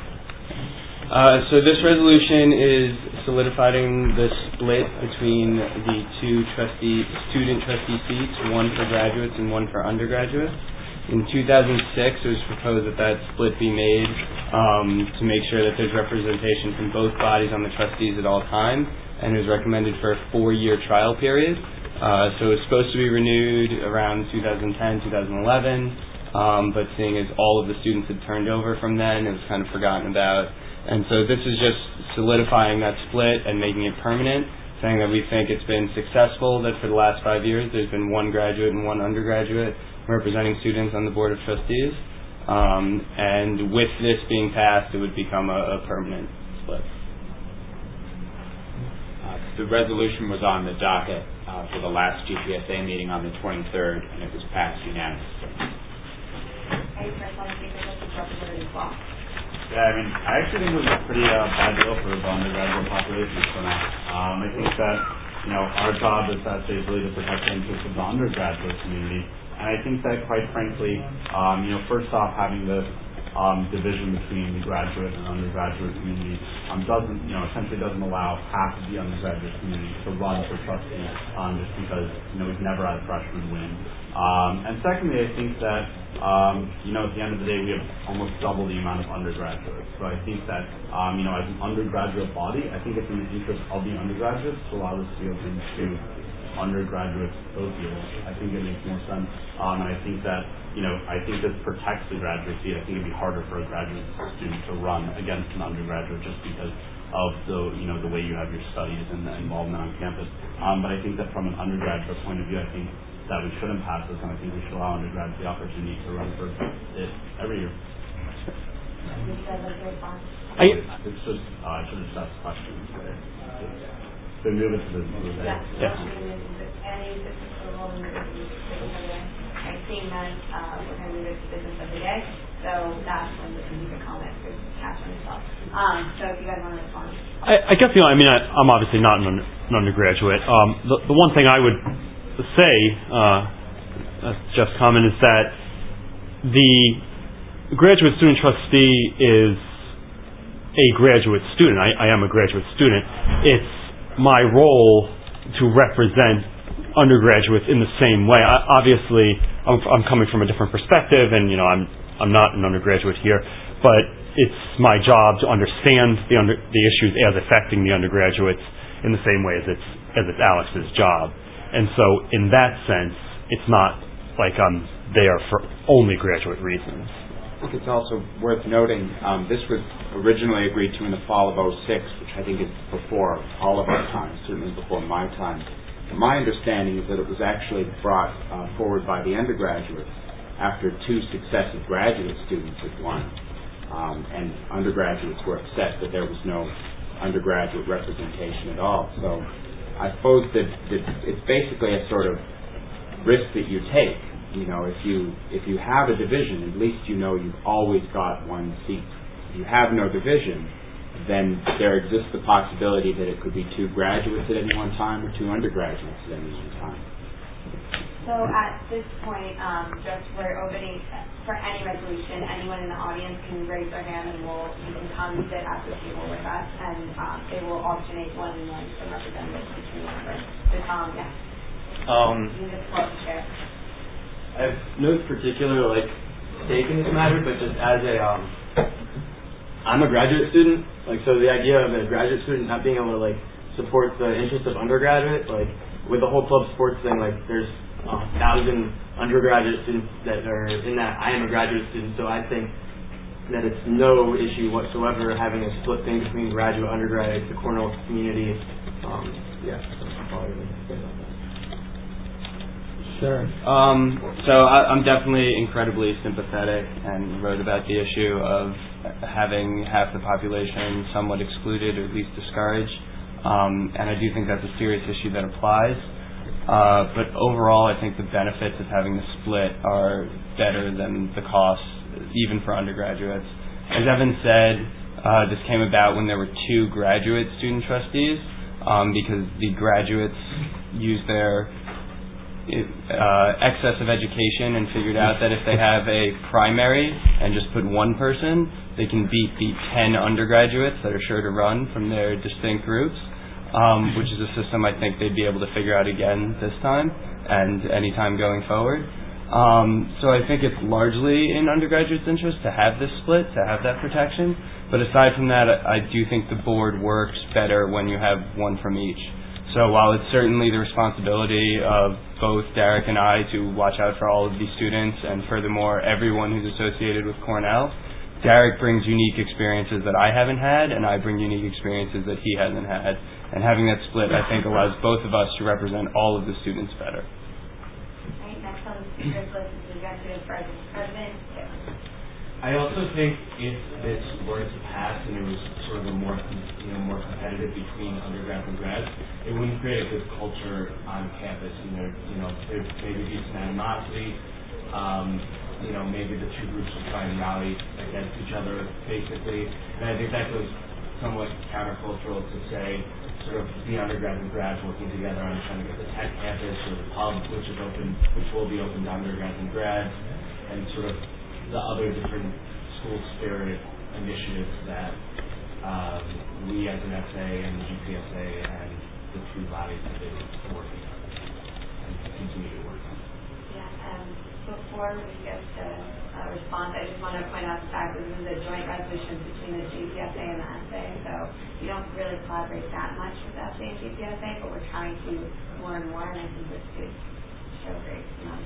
So this resolution is solidifying the split between the 2 student trustee seats, one for graduates and one for undergraduates. In 2006, it was proposed that split be made to make sure that there's representation from both bodies on the trustees at all times, and it was recommended for a 4-year trial period. So it was supposed to be renewed around 2010, 2011, but seeing as all of the students had turned over from then, it was kind of forgotten about. And so this is just solidifying that split and making it permanent, saying that we think it's been successful, that for the last 5 years there's been 1 graduate and 1 undergraduate representing students on the Board of Trustees. And with this being passed, it would become a permanent split.
The resolution was on the docket for the last GPSA meeting on the 23rd, and it was passed unanimously.
Yeah, I mean, I actually think it was a pretty bad deal for the undergraduate population for now. I think that, our job is basically to protect the interests of the undergraduate community. And I think that, quite frankly, first off, having the division between the graduate and undergraduate community essentially doesn't allow half of the undergraduate community to run for trustee just because, we've never had a freshman win. And secondly, I think that, at the end of the day, we have almost double the amount of undergraduates. So I think that, as an undergraduate body, I think it's in the interest of the undergraduates to allow this field into undergraduate associates. I think it makes more sense. And I think that, I think this protects the graduate seat. I think it'd be harder for a graduate student to run against an undergraduate just because of the way you have your studies and the involvement on campus. But I think that from an undergraduate point of view, I think that we shouldn't pass this, and I think we should allow undergrads the opportunity to run for it every year. It's just, I should have asked questions there. So move it to the
Yeah. I've seen that we're going to move it to business of the day, so that's when the community comment is capturing itself. So if you guys want to respond.
I guess, I'm obviously not an undergraduate. The one thing I would say, Jeff's comment, is that the graduate student trustee is a graduate student. I am a graduate student. It's my role to represent undergraduates in the same way. Obviously, I'm coming from a different perspective, and I'm not an undergraduate here, but it's my job to understand the issues as affecting the undergraduates in the same way as it's Alex's job. And so, in that sense, it's not like I'm there for only graduate reasons.
I think it's also worth noting, this was originally agreed to in the fall of '06, which I think is before all of our time, certainly before my time. But my understanding is that it was actually brought forward by the undergraduates after 2 successive graduate students had won. And undergraduates were upset that there was no undergraduate representation at all. So I suppose that it's basically a sort of risk that you take. If you have a division, at least you've always got 1 seat. If you have no division, then there exists the possibility that it could be 2 graduates at any one time or 2 undergraduates at any one time.
So at this point, we're opening for any resolution. Anyone in the audience can raise their hand, and you can come sit at the table with us, and they will alternate 1 and 1 for representatives between members. You can just float the chair.
I have no particular stake in this matter, but just as I'm a graduate student, like, so the idea of a graduate student not being able to, like, support the interests of undergraduate, like, with the whole club sports thing, like, there's 1,000 undergraduate students that are in that. I am a graduate student, so I think that it's no issue whatsoever having a split thing between graduate, undergraduate, the Cornell community. Yeah, so that's probably going to say about that.
Sure. So I'm definitely incredibly sympathetic and wrote about the issue of having half the population somewhat excluded or at least discouraged. And I do think that's a serious issue that applies. But overall, I think the benefits of having the split are better than the costs, even for undergraduates. As Evan said, this came about when there were 2 graduate student trustees, because the graduates used their excess of education and figured out that if they have a primary and just put one person, they can beat the 10 undergraduates that are sure to run from their distinct groups, which is a system I think they'd be able to figure out again this time and any time going forward. So I think it's largely in undergraduates' interest to have this split, to have that protection. But aside from that, I do think the board works better when you have one from each. So while it's certainly the responsibility of both Derek and I to watch out for all of these students and furthermore everyone who's associated with Cornell, Derek brings unique experiences that I haven't had and I bring unique experiences that he hasn't had. And having that split, I think, allows both of us to represent all of the students better.
Right, next on the speaker's list is the executive president.
I also think if this were to pass and it was sort of a more competitive between undergrads and grads, it wouldn't create a good culture on campus. There maybe be some animosity. Maybe the 2 groups would try and rally against each other, basically. And I think that goes somewhat countercultural to say sort of the undergrads and grads working together on trying to get the tech campus or the pub, which will be open to undergrads and grads, and sort of the other different school spirit initiatives that we as an SA and the GPSA and the 2 bodies have been working on and continue to work on.
Yeah, before we get to response, I just want to point out the fact that this is a joint resolution between the GPSA and the SA, so we don't really collaborate that much with the SA and GPSA, but we're trying to more and more, and I think this could show great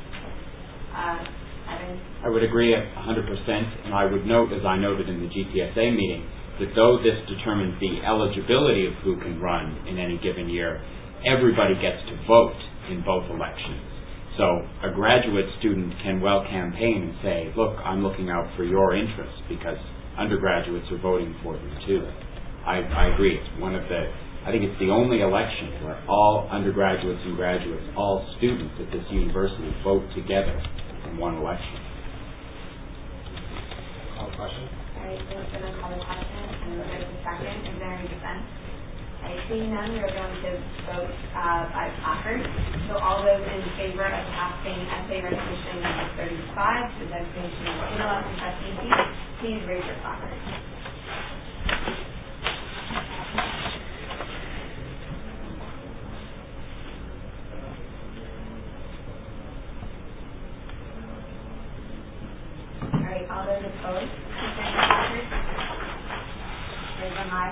amount.
I would agree 100%, and I would note, as I noted in the GPSA meeting, that though this determines the eligibility of who can run in any given year, everybody gets to vote in both elections. So a graduate student can well campaign and say, look, I'm looking out for your interests because undergraduates are voting for them too. I agree. It's I think it's the only election where all undergraduates and graduates, all students at this university vote together in one election.
Call the question.
All right, so we're going to call the question, and we're going to second. Is there any dissent? Seeing none, we are going to vote by placard. So all those in favor of passing SA Resolution number 35 to the designation of Cornell trustee seats, please raise your placard. All those opposed, please raise your placard. Raise them high.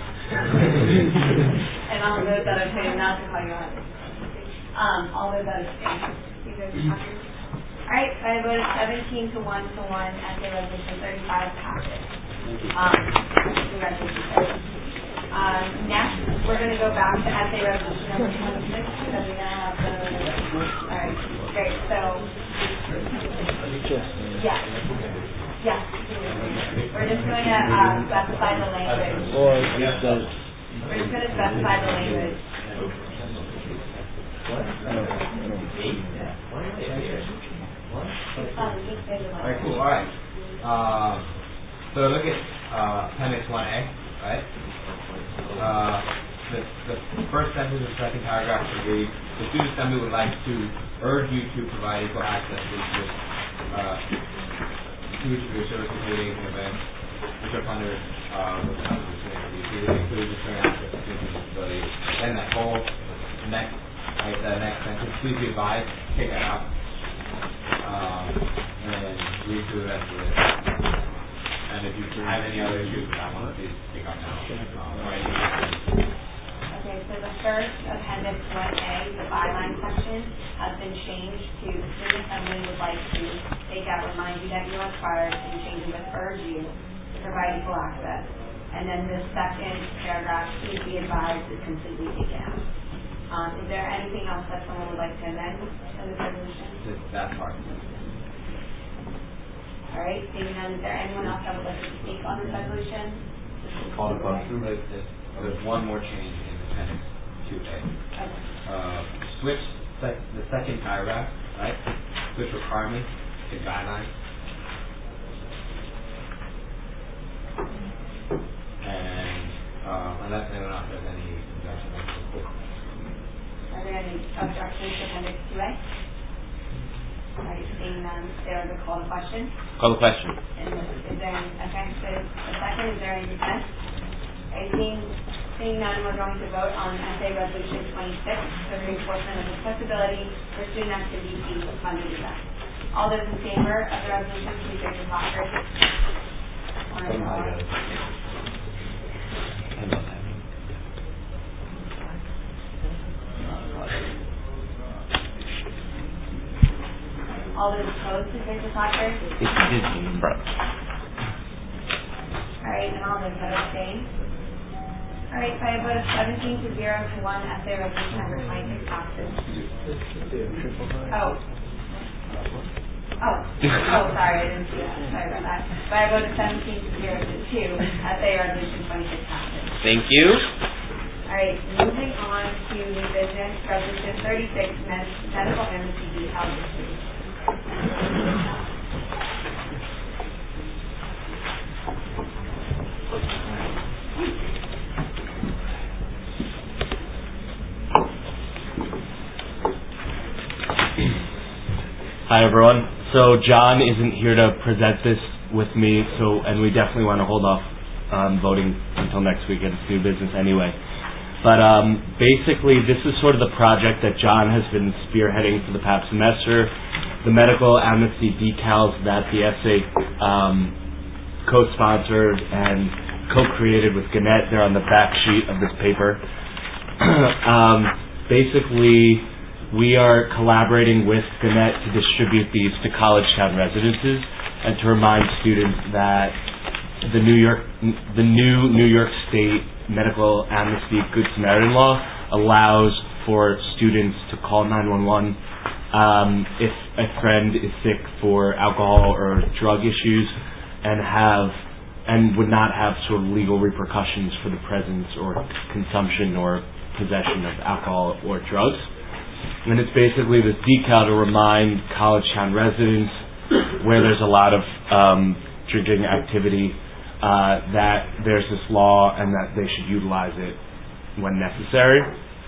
And all those that are saying not to call you out. All those that abstain, please raise your placard. All right, so I voted 17 to 1 to 1 at the resolution 35 passes. Congratulations. Next, we're going to go back to SA resolution number 26 because we now have the. All right, great. So, yeah. Yes. We're just going to specify the language. We're just going to specify the language.
Alright, cool. Alright. So look at appendix 1A, right? The first sentence of the second paragraph should read, the student assembly would like to urge you to provide equal access to this your services, meetings, and events, which are funded with the Constitution and ABC. This includes ensuring access to students with disabilities. Then that whole next sentence, please be advised, take that out, and then read through the rest of it. And if you have any other issues with that one, please speak up now.
Okay, so the first appendix 1A, the byline section, has been changed to the student assembly would like to take out remind you that you are required and change it with urge you to provide equal access. And then the second paragraph, please be advised, is completely taken out. Is there anything else that someone would like to amend to the resolution?
That part.
All right, seeing none, is there anyone else that would like to speak on this resolution?
Call the question. There's one more change in appendix 2A.
Okay.
Switch the second paragraph, right? Switch requirement to guidelines. And unless anyone else has any objections.
Are there any objections to appendix 2A? All right, seeing none, there is a call to question.
Call the question.
And is there any, okay, so the second, is there any dissent? Seeing none, we're going to vote on SA Resolution 26, the reinforcement of accessibility for student activity fees funding events. All those in favor of the resolution, please raise your hand. All those opposed, please raise your hand. All right, and all those that abstain. All right, by a vote of 17 to 0 to 1, SA Resolution number 26 passes. Sorry, I didn't see that. Sorry about that. By a vote of 17 to 0 to 2, SA Resolution 26 passes.
Thank you.
All right, moving on to new business, Resolution 36, medical amnesty detailed issues.
Hi everyone. So John isn't here to present this with me, and we definitely want to hold off voting until next week. It's new business anyway. But basically, this is sort of the project that John has been spearheading for the past semester. The medical amnesty decals that the essay co-sponsored and co-created with Gannett. They're on the back sheet of this paper. Basically, we are collaborating with Gannett to distribute these to college town residences and to remind students that the new New York State medical amnesty Good Samaritan law allows for students to call 911 if a friend is sick for alcohol or drug issues and would not have sort of legal repercussions for the presence or consumption or possession of alcohol or drugs. And it's basically this decal to remind college town residents where there's a lot of drinking activity that there's this law and that they should utilize it when necessary.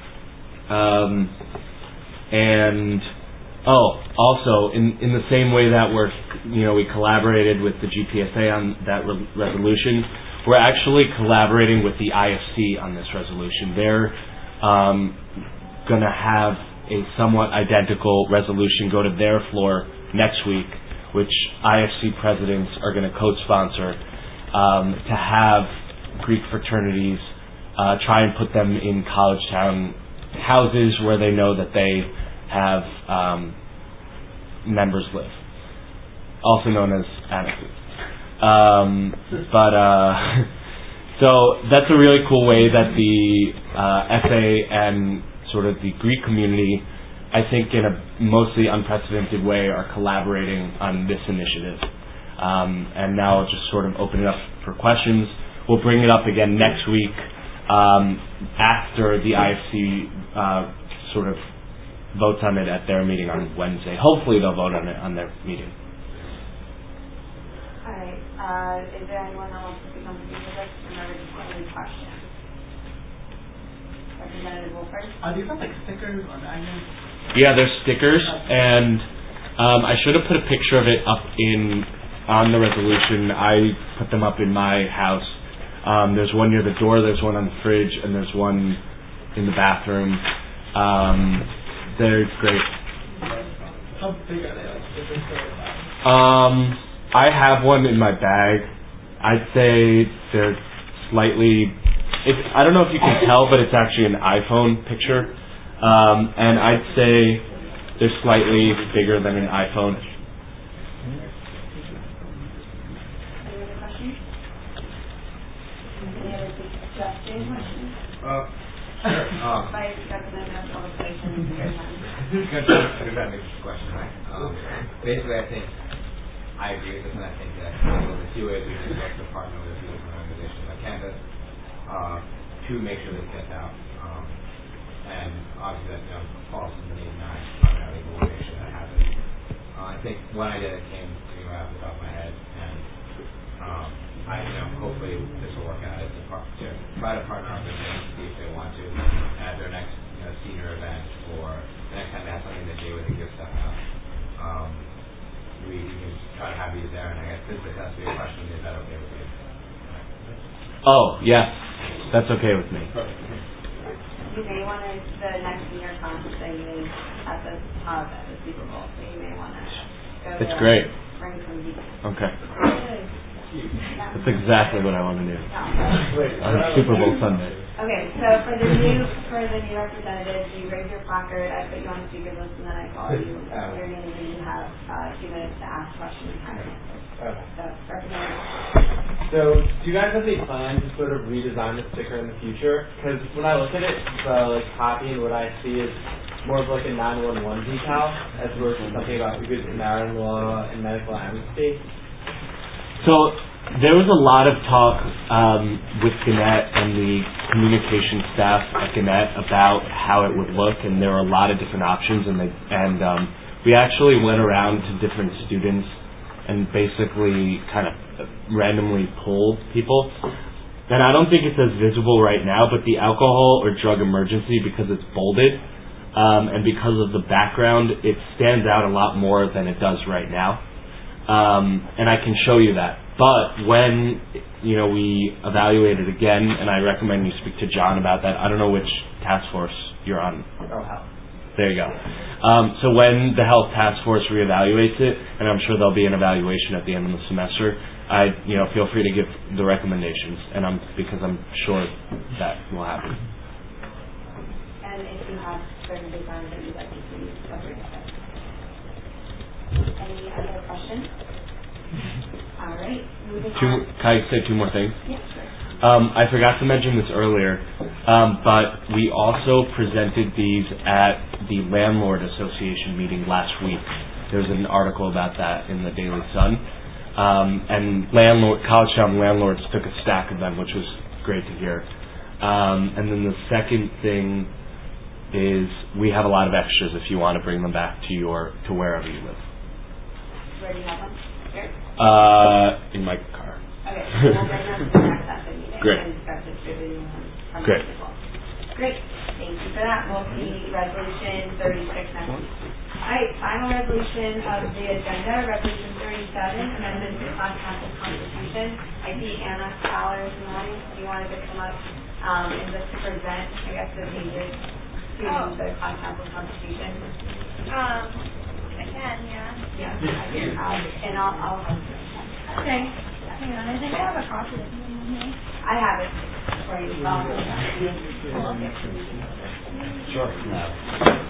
Also in the same way that we collaborated with the GPSA on that resolution, we're actually collaborating with the IFC on this resolution. They're going to have a somewhat identical resolution go to their floor next week, which IFC presidents are going to co-sponsor to have Greek fraternities try and put them in college town houses where they know that they have members live, also known as annexes. So that's a really cool way that the FA and sort of the Greek community, I think in a mostly unprecedented way, are collaborating on this initiative. And now I'll just sort of open it up for questions. We'll bring it up again next week after the IFC sort of votes on it at their meeting on Wednesday. Hopefully they'll vote on it on their meeting.
All right. Is there anyone else who wants to speak with us? Remember to put any questions. Representative Wolford?
Are these like stickers or magnets?
Yeah, they're stickers, and I should have put a picture of it up on the resolution. I put them up in my house. There's one near the door, there's one on the fridge, and there's one in the bathroom. They're great.
How big are they? Like,
I have one in my bag. I'd say they're slightly, I don't know if you can tell, but it's actually an iPhone picture. And I'd say they're slightly bigger than an iPhone.
Question, right? Basically, I think I agree with this, and I think that there's a few ways we can work to partner with a few different organizations like Canvas to make sure this gets out. And obviously, that falls in the need not primarily to make sure that happens. I think one idea that came to me right off the top of my head, and hopefully this will work out, is to try to partner up with them to see if they want to at their next senior event, or the next time they have something they do where they give stuff out. We can try to have you there, and I guess since this has to be a question, is that okay with you?
Oh, yes. That's okay with me.
You may want to, the next senior conference that you may at the Super Bowl, so you may want to go
It's great.
Bring some people.
Okay. That's exactly what I want to do on Super Bowl Sunday.
Okay, so for the new representatives, you raise your placard, I put you on the speaker list, and then I call you. Your name, and you have 2 minutes to ask questions. So, Representative.
So, do you guys have any plans to sort of redesign the sticker in the future? Because when I look at it, the copy and what I see is more of like a 911 decal, as opposed to something about good Samaritan law and medical amnesty.
So there was a lot of talk with Gannett and the communication staff at Gannett about how it would look, and there were a lot of different options, and we actually went around to different students and basically kind of randomly polled people. And I don't think it's as visible right now, but the alcohol or drug emergency, because it's bolded and because of the background, it stands out a lot more than it does right now. And I can show you that. But when we evaluate it again, and I recommend you speak to John about that. I don't know which task force you're on.
Oh, health.
There you go. So when the health task force reevaluates it, and I'm sure there'll be an evaluation at the end of the semester, feel free to give the recommendations, and because I'm sure that will happen.
And if you have certain designs that you'd like to see, feel free to say. Any other questions? All right, moving on.
Can I say 2 more things?
Yes, sure.
I forgot to mention this earlier, but we also presented these at the Landlord Association meeting last week. There's an article about that in the Daily Sun. And college town landlords took a stack of them, which was great to hear. And then the second thing is we have a lot of extras if you want to bring them back to wherever you live.
Where do you have them? Here?
In my car.
Okay, so we'll bring them to the next session meeting
Great.
and start distributing them from
Great.
the people. Great. Thank you for that. We'll see Resolution 36 next week. All right, final resolution of the agenda, Resolution 37, Amendment to Class Campus Constitution. I see Anna Fowler is in the audience. Do you want to just come up and just present, I guess, the changes to the Class Campus Constitution?
I can, yeah.
Yeah, and I'll help you.
Okay. Hang on, I think I have a copy of it.
I have it for you.
Sure.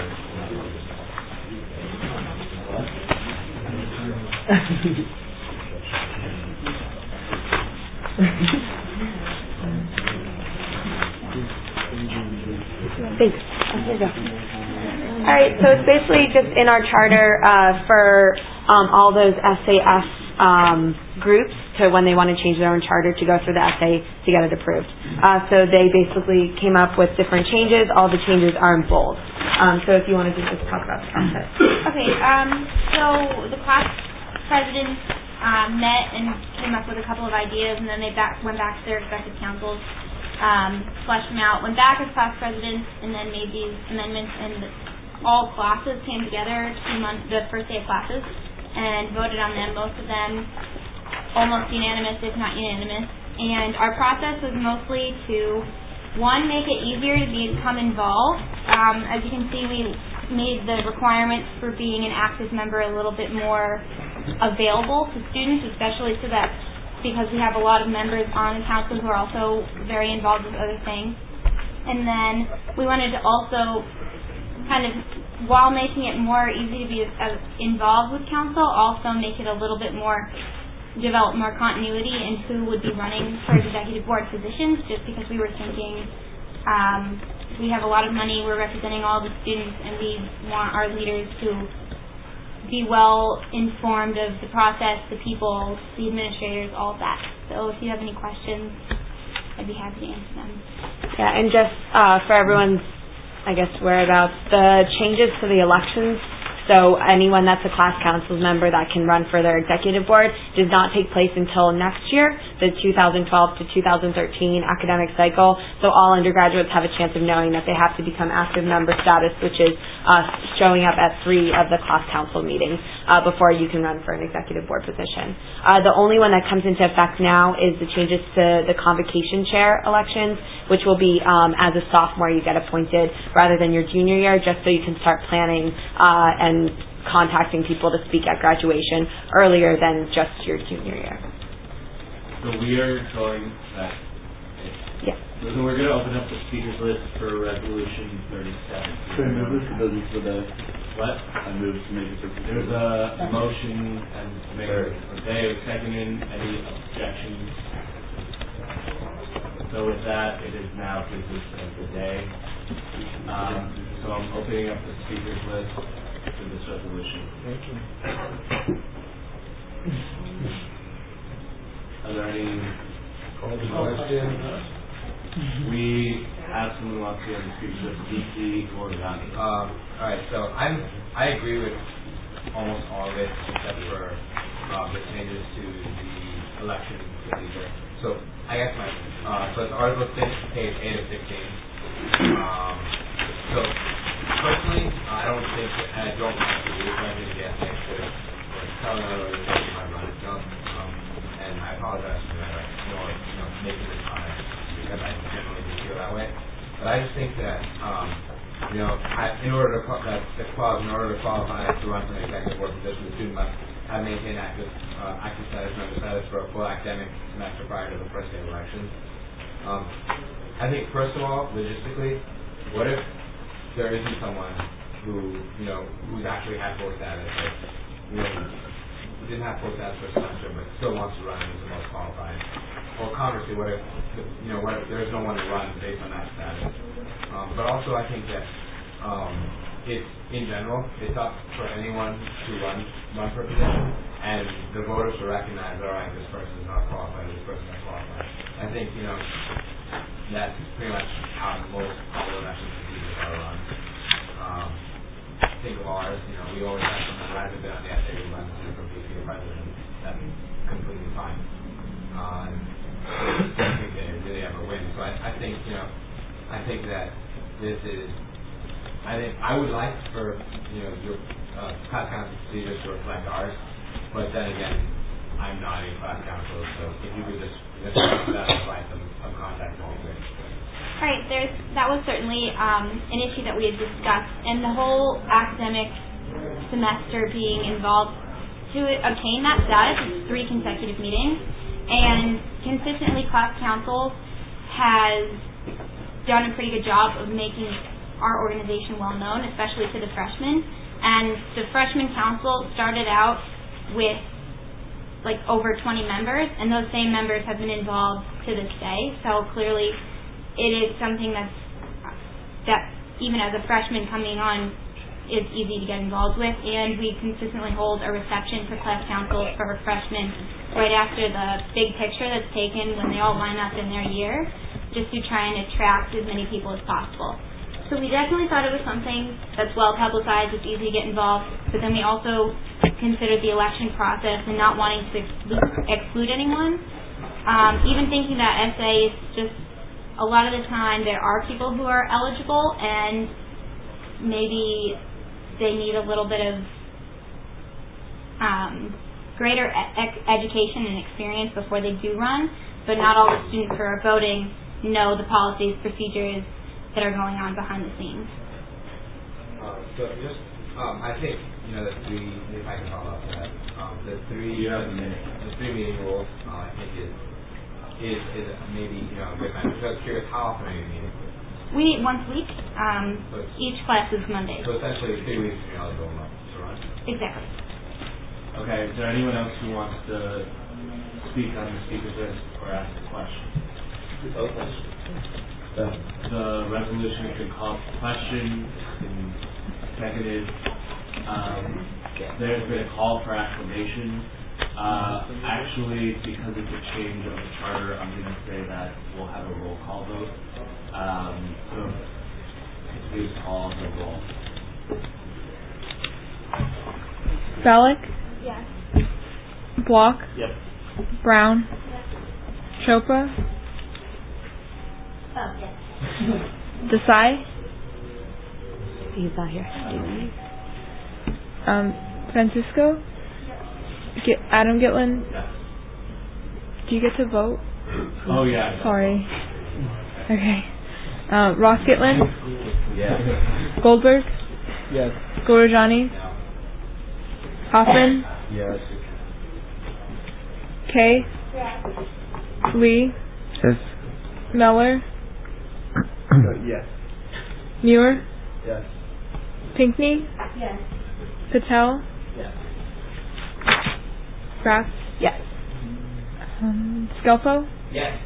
Thanks. Here you go. All right, so it's basically just in our charter for all those SAS groups to when they want to change their own charter to go through the essay to get it approved. So they basically came up with different changes. All the changes are in bold. So if you wanted to just talk about the process.
Okay, so the class presidents met and came up with a couple of ideas, and then they went back to their respective councils, fleshed them out, went back as class presidents, and then made these amendments, and all classes came together the first day of classes and voted on them, most of them almost unanimous, if not unanimous. And our process was mostly to, one, make it easier to become involved. As you can see, we made the requirements for being an active member a little bit more available to students, especially so that because we have a lot of members on the council who are also very involved with other things. And then we wanted to also kind of, while making it more easy to be involved with council, also make it a little bit more, develop more continuity in who would be running for executive board positions, just because we were thinking we have a lot of money, we're representing all the students, and we want our leaders to be well informed of the process, the people, the administrators, all of that. So if you have any questions, I'd be happy to answer them.
Yeah, and just for everyone's, I guess, whereabouts, the changes to the elections, so anyone that's a class council member that can run for their executive board does not take place until next year, the 2012 to 2013 academic cycle. So all undergraduates have a chance of knowing that they have to become active member status, which is showing up at 3 of the class council meetings before you can run for an executive board position. The only one that comes into effect now is the changes to the convocation chair elections, which will be as a sophomore you get appointed rather than your junior year, just so you can start planning and contacting people to speak at graduation earlier than just your junior year.
So we are going back.
Yeah.
So we're going to open up the speakers list for Resolution 37.
Should I move this for the...
What?
I move to make it for...
There's a motion and Mayor Day seconding. Any objections? So with that, it is now business of the day. So I'm opening up the speakers list for this resolution.
Thank you.
Are there any
Call the question?
We have someone who wants to be on the speakers list, DC or Yanni.
All right, so I agree with almost all of it except for the changes to the election procedure. So I guess so it's Article 6, page 8 of 16. So personally, I don't think, and I don't want to use my media to tell another organization how to run its job. And I apologize for that, making this comment because I generally do feel that way. But I just think that in order to qualify to run for an executive board position, the student must have maintained active status, member status for a full academic semester prior to the first day of elections. I think, first of all, logistically, what if there isn't someone who's actually had full status, didn't have full status for a semester, but still wants to run and is the most qualified? Or conversely, what if there's no one to run based on that status? But also, I think that it's, in general, it's up for anyone to run for a position, and the voters to recognize, all right, this person is not qualified, this person is qualified. I think, that's pretty much how most all election procedures are run. Think of ours, we always have someone who hasn't been on the essay who runs from VP to president. That's completely fine. I don't think they really ever win. So I think that this is, I would like for, your class council procedures to reflect ours, but then again, I'm not a class council, so if you could just provide some contact, that would be great.
Right, that was certainly an issue that we had discussed, and the whole academic semester being involved to obtain that status is 3 consecutive meetings, and consistently class council has done a pretty good job of making our organization well known, especially to the freshmen. And the freshman council started out with over 20 members, and those same members have been involved to this day. So clearly, it is something that even as a freshman coming on is easy to get involved with. And we consistently hold a reception for class council for freshmen right after the big picture that's taken when they all line up in their year, just to try and attract as many people as possible. So we definitely thought it was something that's well publicized, it's easy to get involved, but then we also considered the election process and not wanting to exclude anyone. Even thinking that essays, just a lot of the time there are people who are eligible and maybe they need a little bit of greater education and experience before they do run, but not all the students who are voting know the policies, procedures that are going on behind the scenes.
I think, the three, if I can follow up to that, the three meeting rules, I think is maybe, a good message. I was curious, how often are you meeting?
We meet once a week. Each class is Monday.
So essentially 3 weeks from now, you'll know to run.
Exactly.
Okay, is there anyone else who wants to speak on the speaker's list or ask a question? The resolution has been called to question, it's been seconded. There's been a call for acclamation. Actually, because it's a change of the charter, I'm going to say that we'll have a roll call vote. So, please call the roll.
Bellick?
Yes.
Block?
Yep.
Brown?
Yes.
Chopra?
Oh, yes.
Desai?
He's not here.
Francisco? Adam Gitlin?
Yes.
Do you get to vote?
Oh, yeah.
Sorry. Okay. Ross Gitlin?
Yes.
Goldberg?
Yes.
Gorajani? Hoffman?
Yes.
Kay?
Yes.
Lee?
Yes.
Meller?
Yes.
Muir?
Yes.
Pinkney?
Yes.
Patel?
Yes.
Graff?
Yes.
Skelpo?
Yes.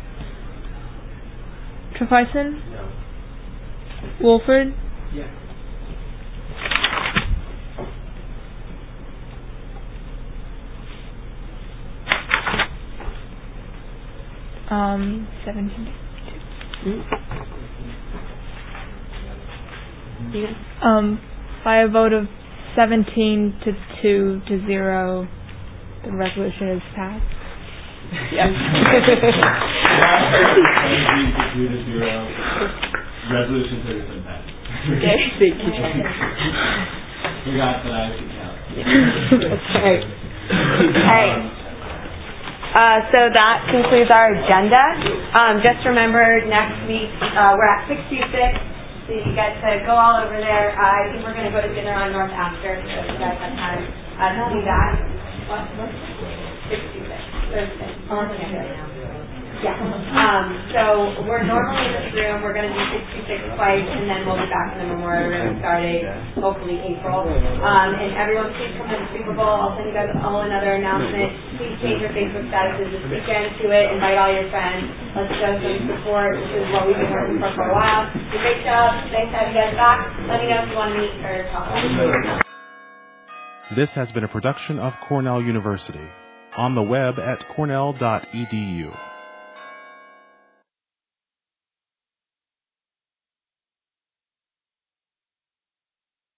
Trefyson?
No.
Wolford?
Yes.
Um, 17. By a vote of 17 to 2 to 0, the resolution is passed.
Yep.
17 to 0. Resolution has been passed.
Okay, thank you.
Forgot that I could count.
Alright. So that concludes our agenda. Just remember, next week we're at 626, so you get to go all over there. I think we're going to go to dinner on North after, so if you guys have time to do that. 626. Thursday. Yeah. So we're normally in this room. We're going to do 626 twice, and then we'll be back in the memorial room starting hopefully April. And everyone, please come to the Super Bowl. I'll send you guys all another announcement. Please change your Facebook statuses this weekend to it. Invite all your friends. Let's show some support. This is what we've been working for a while. Great job. Nice to have you guys back. Let me know if you want to meet or talk about it.
This has been a production of Cornell University. On the web at cornell.edu.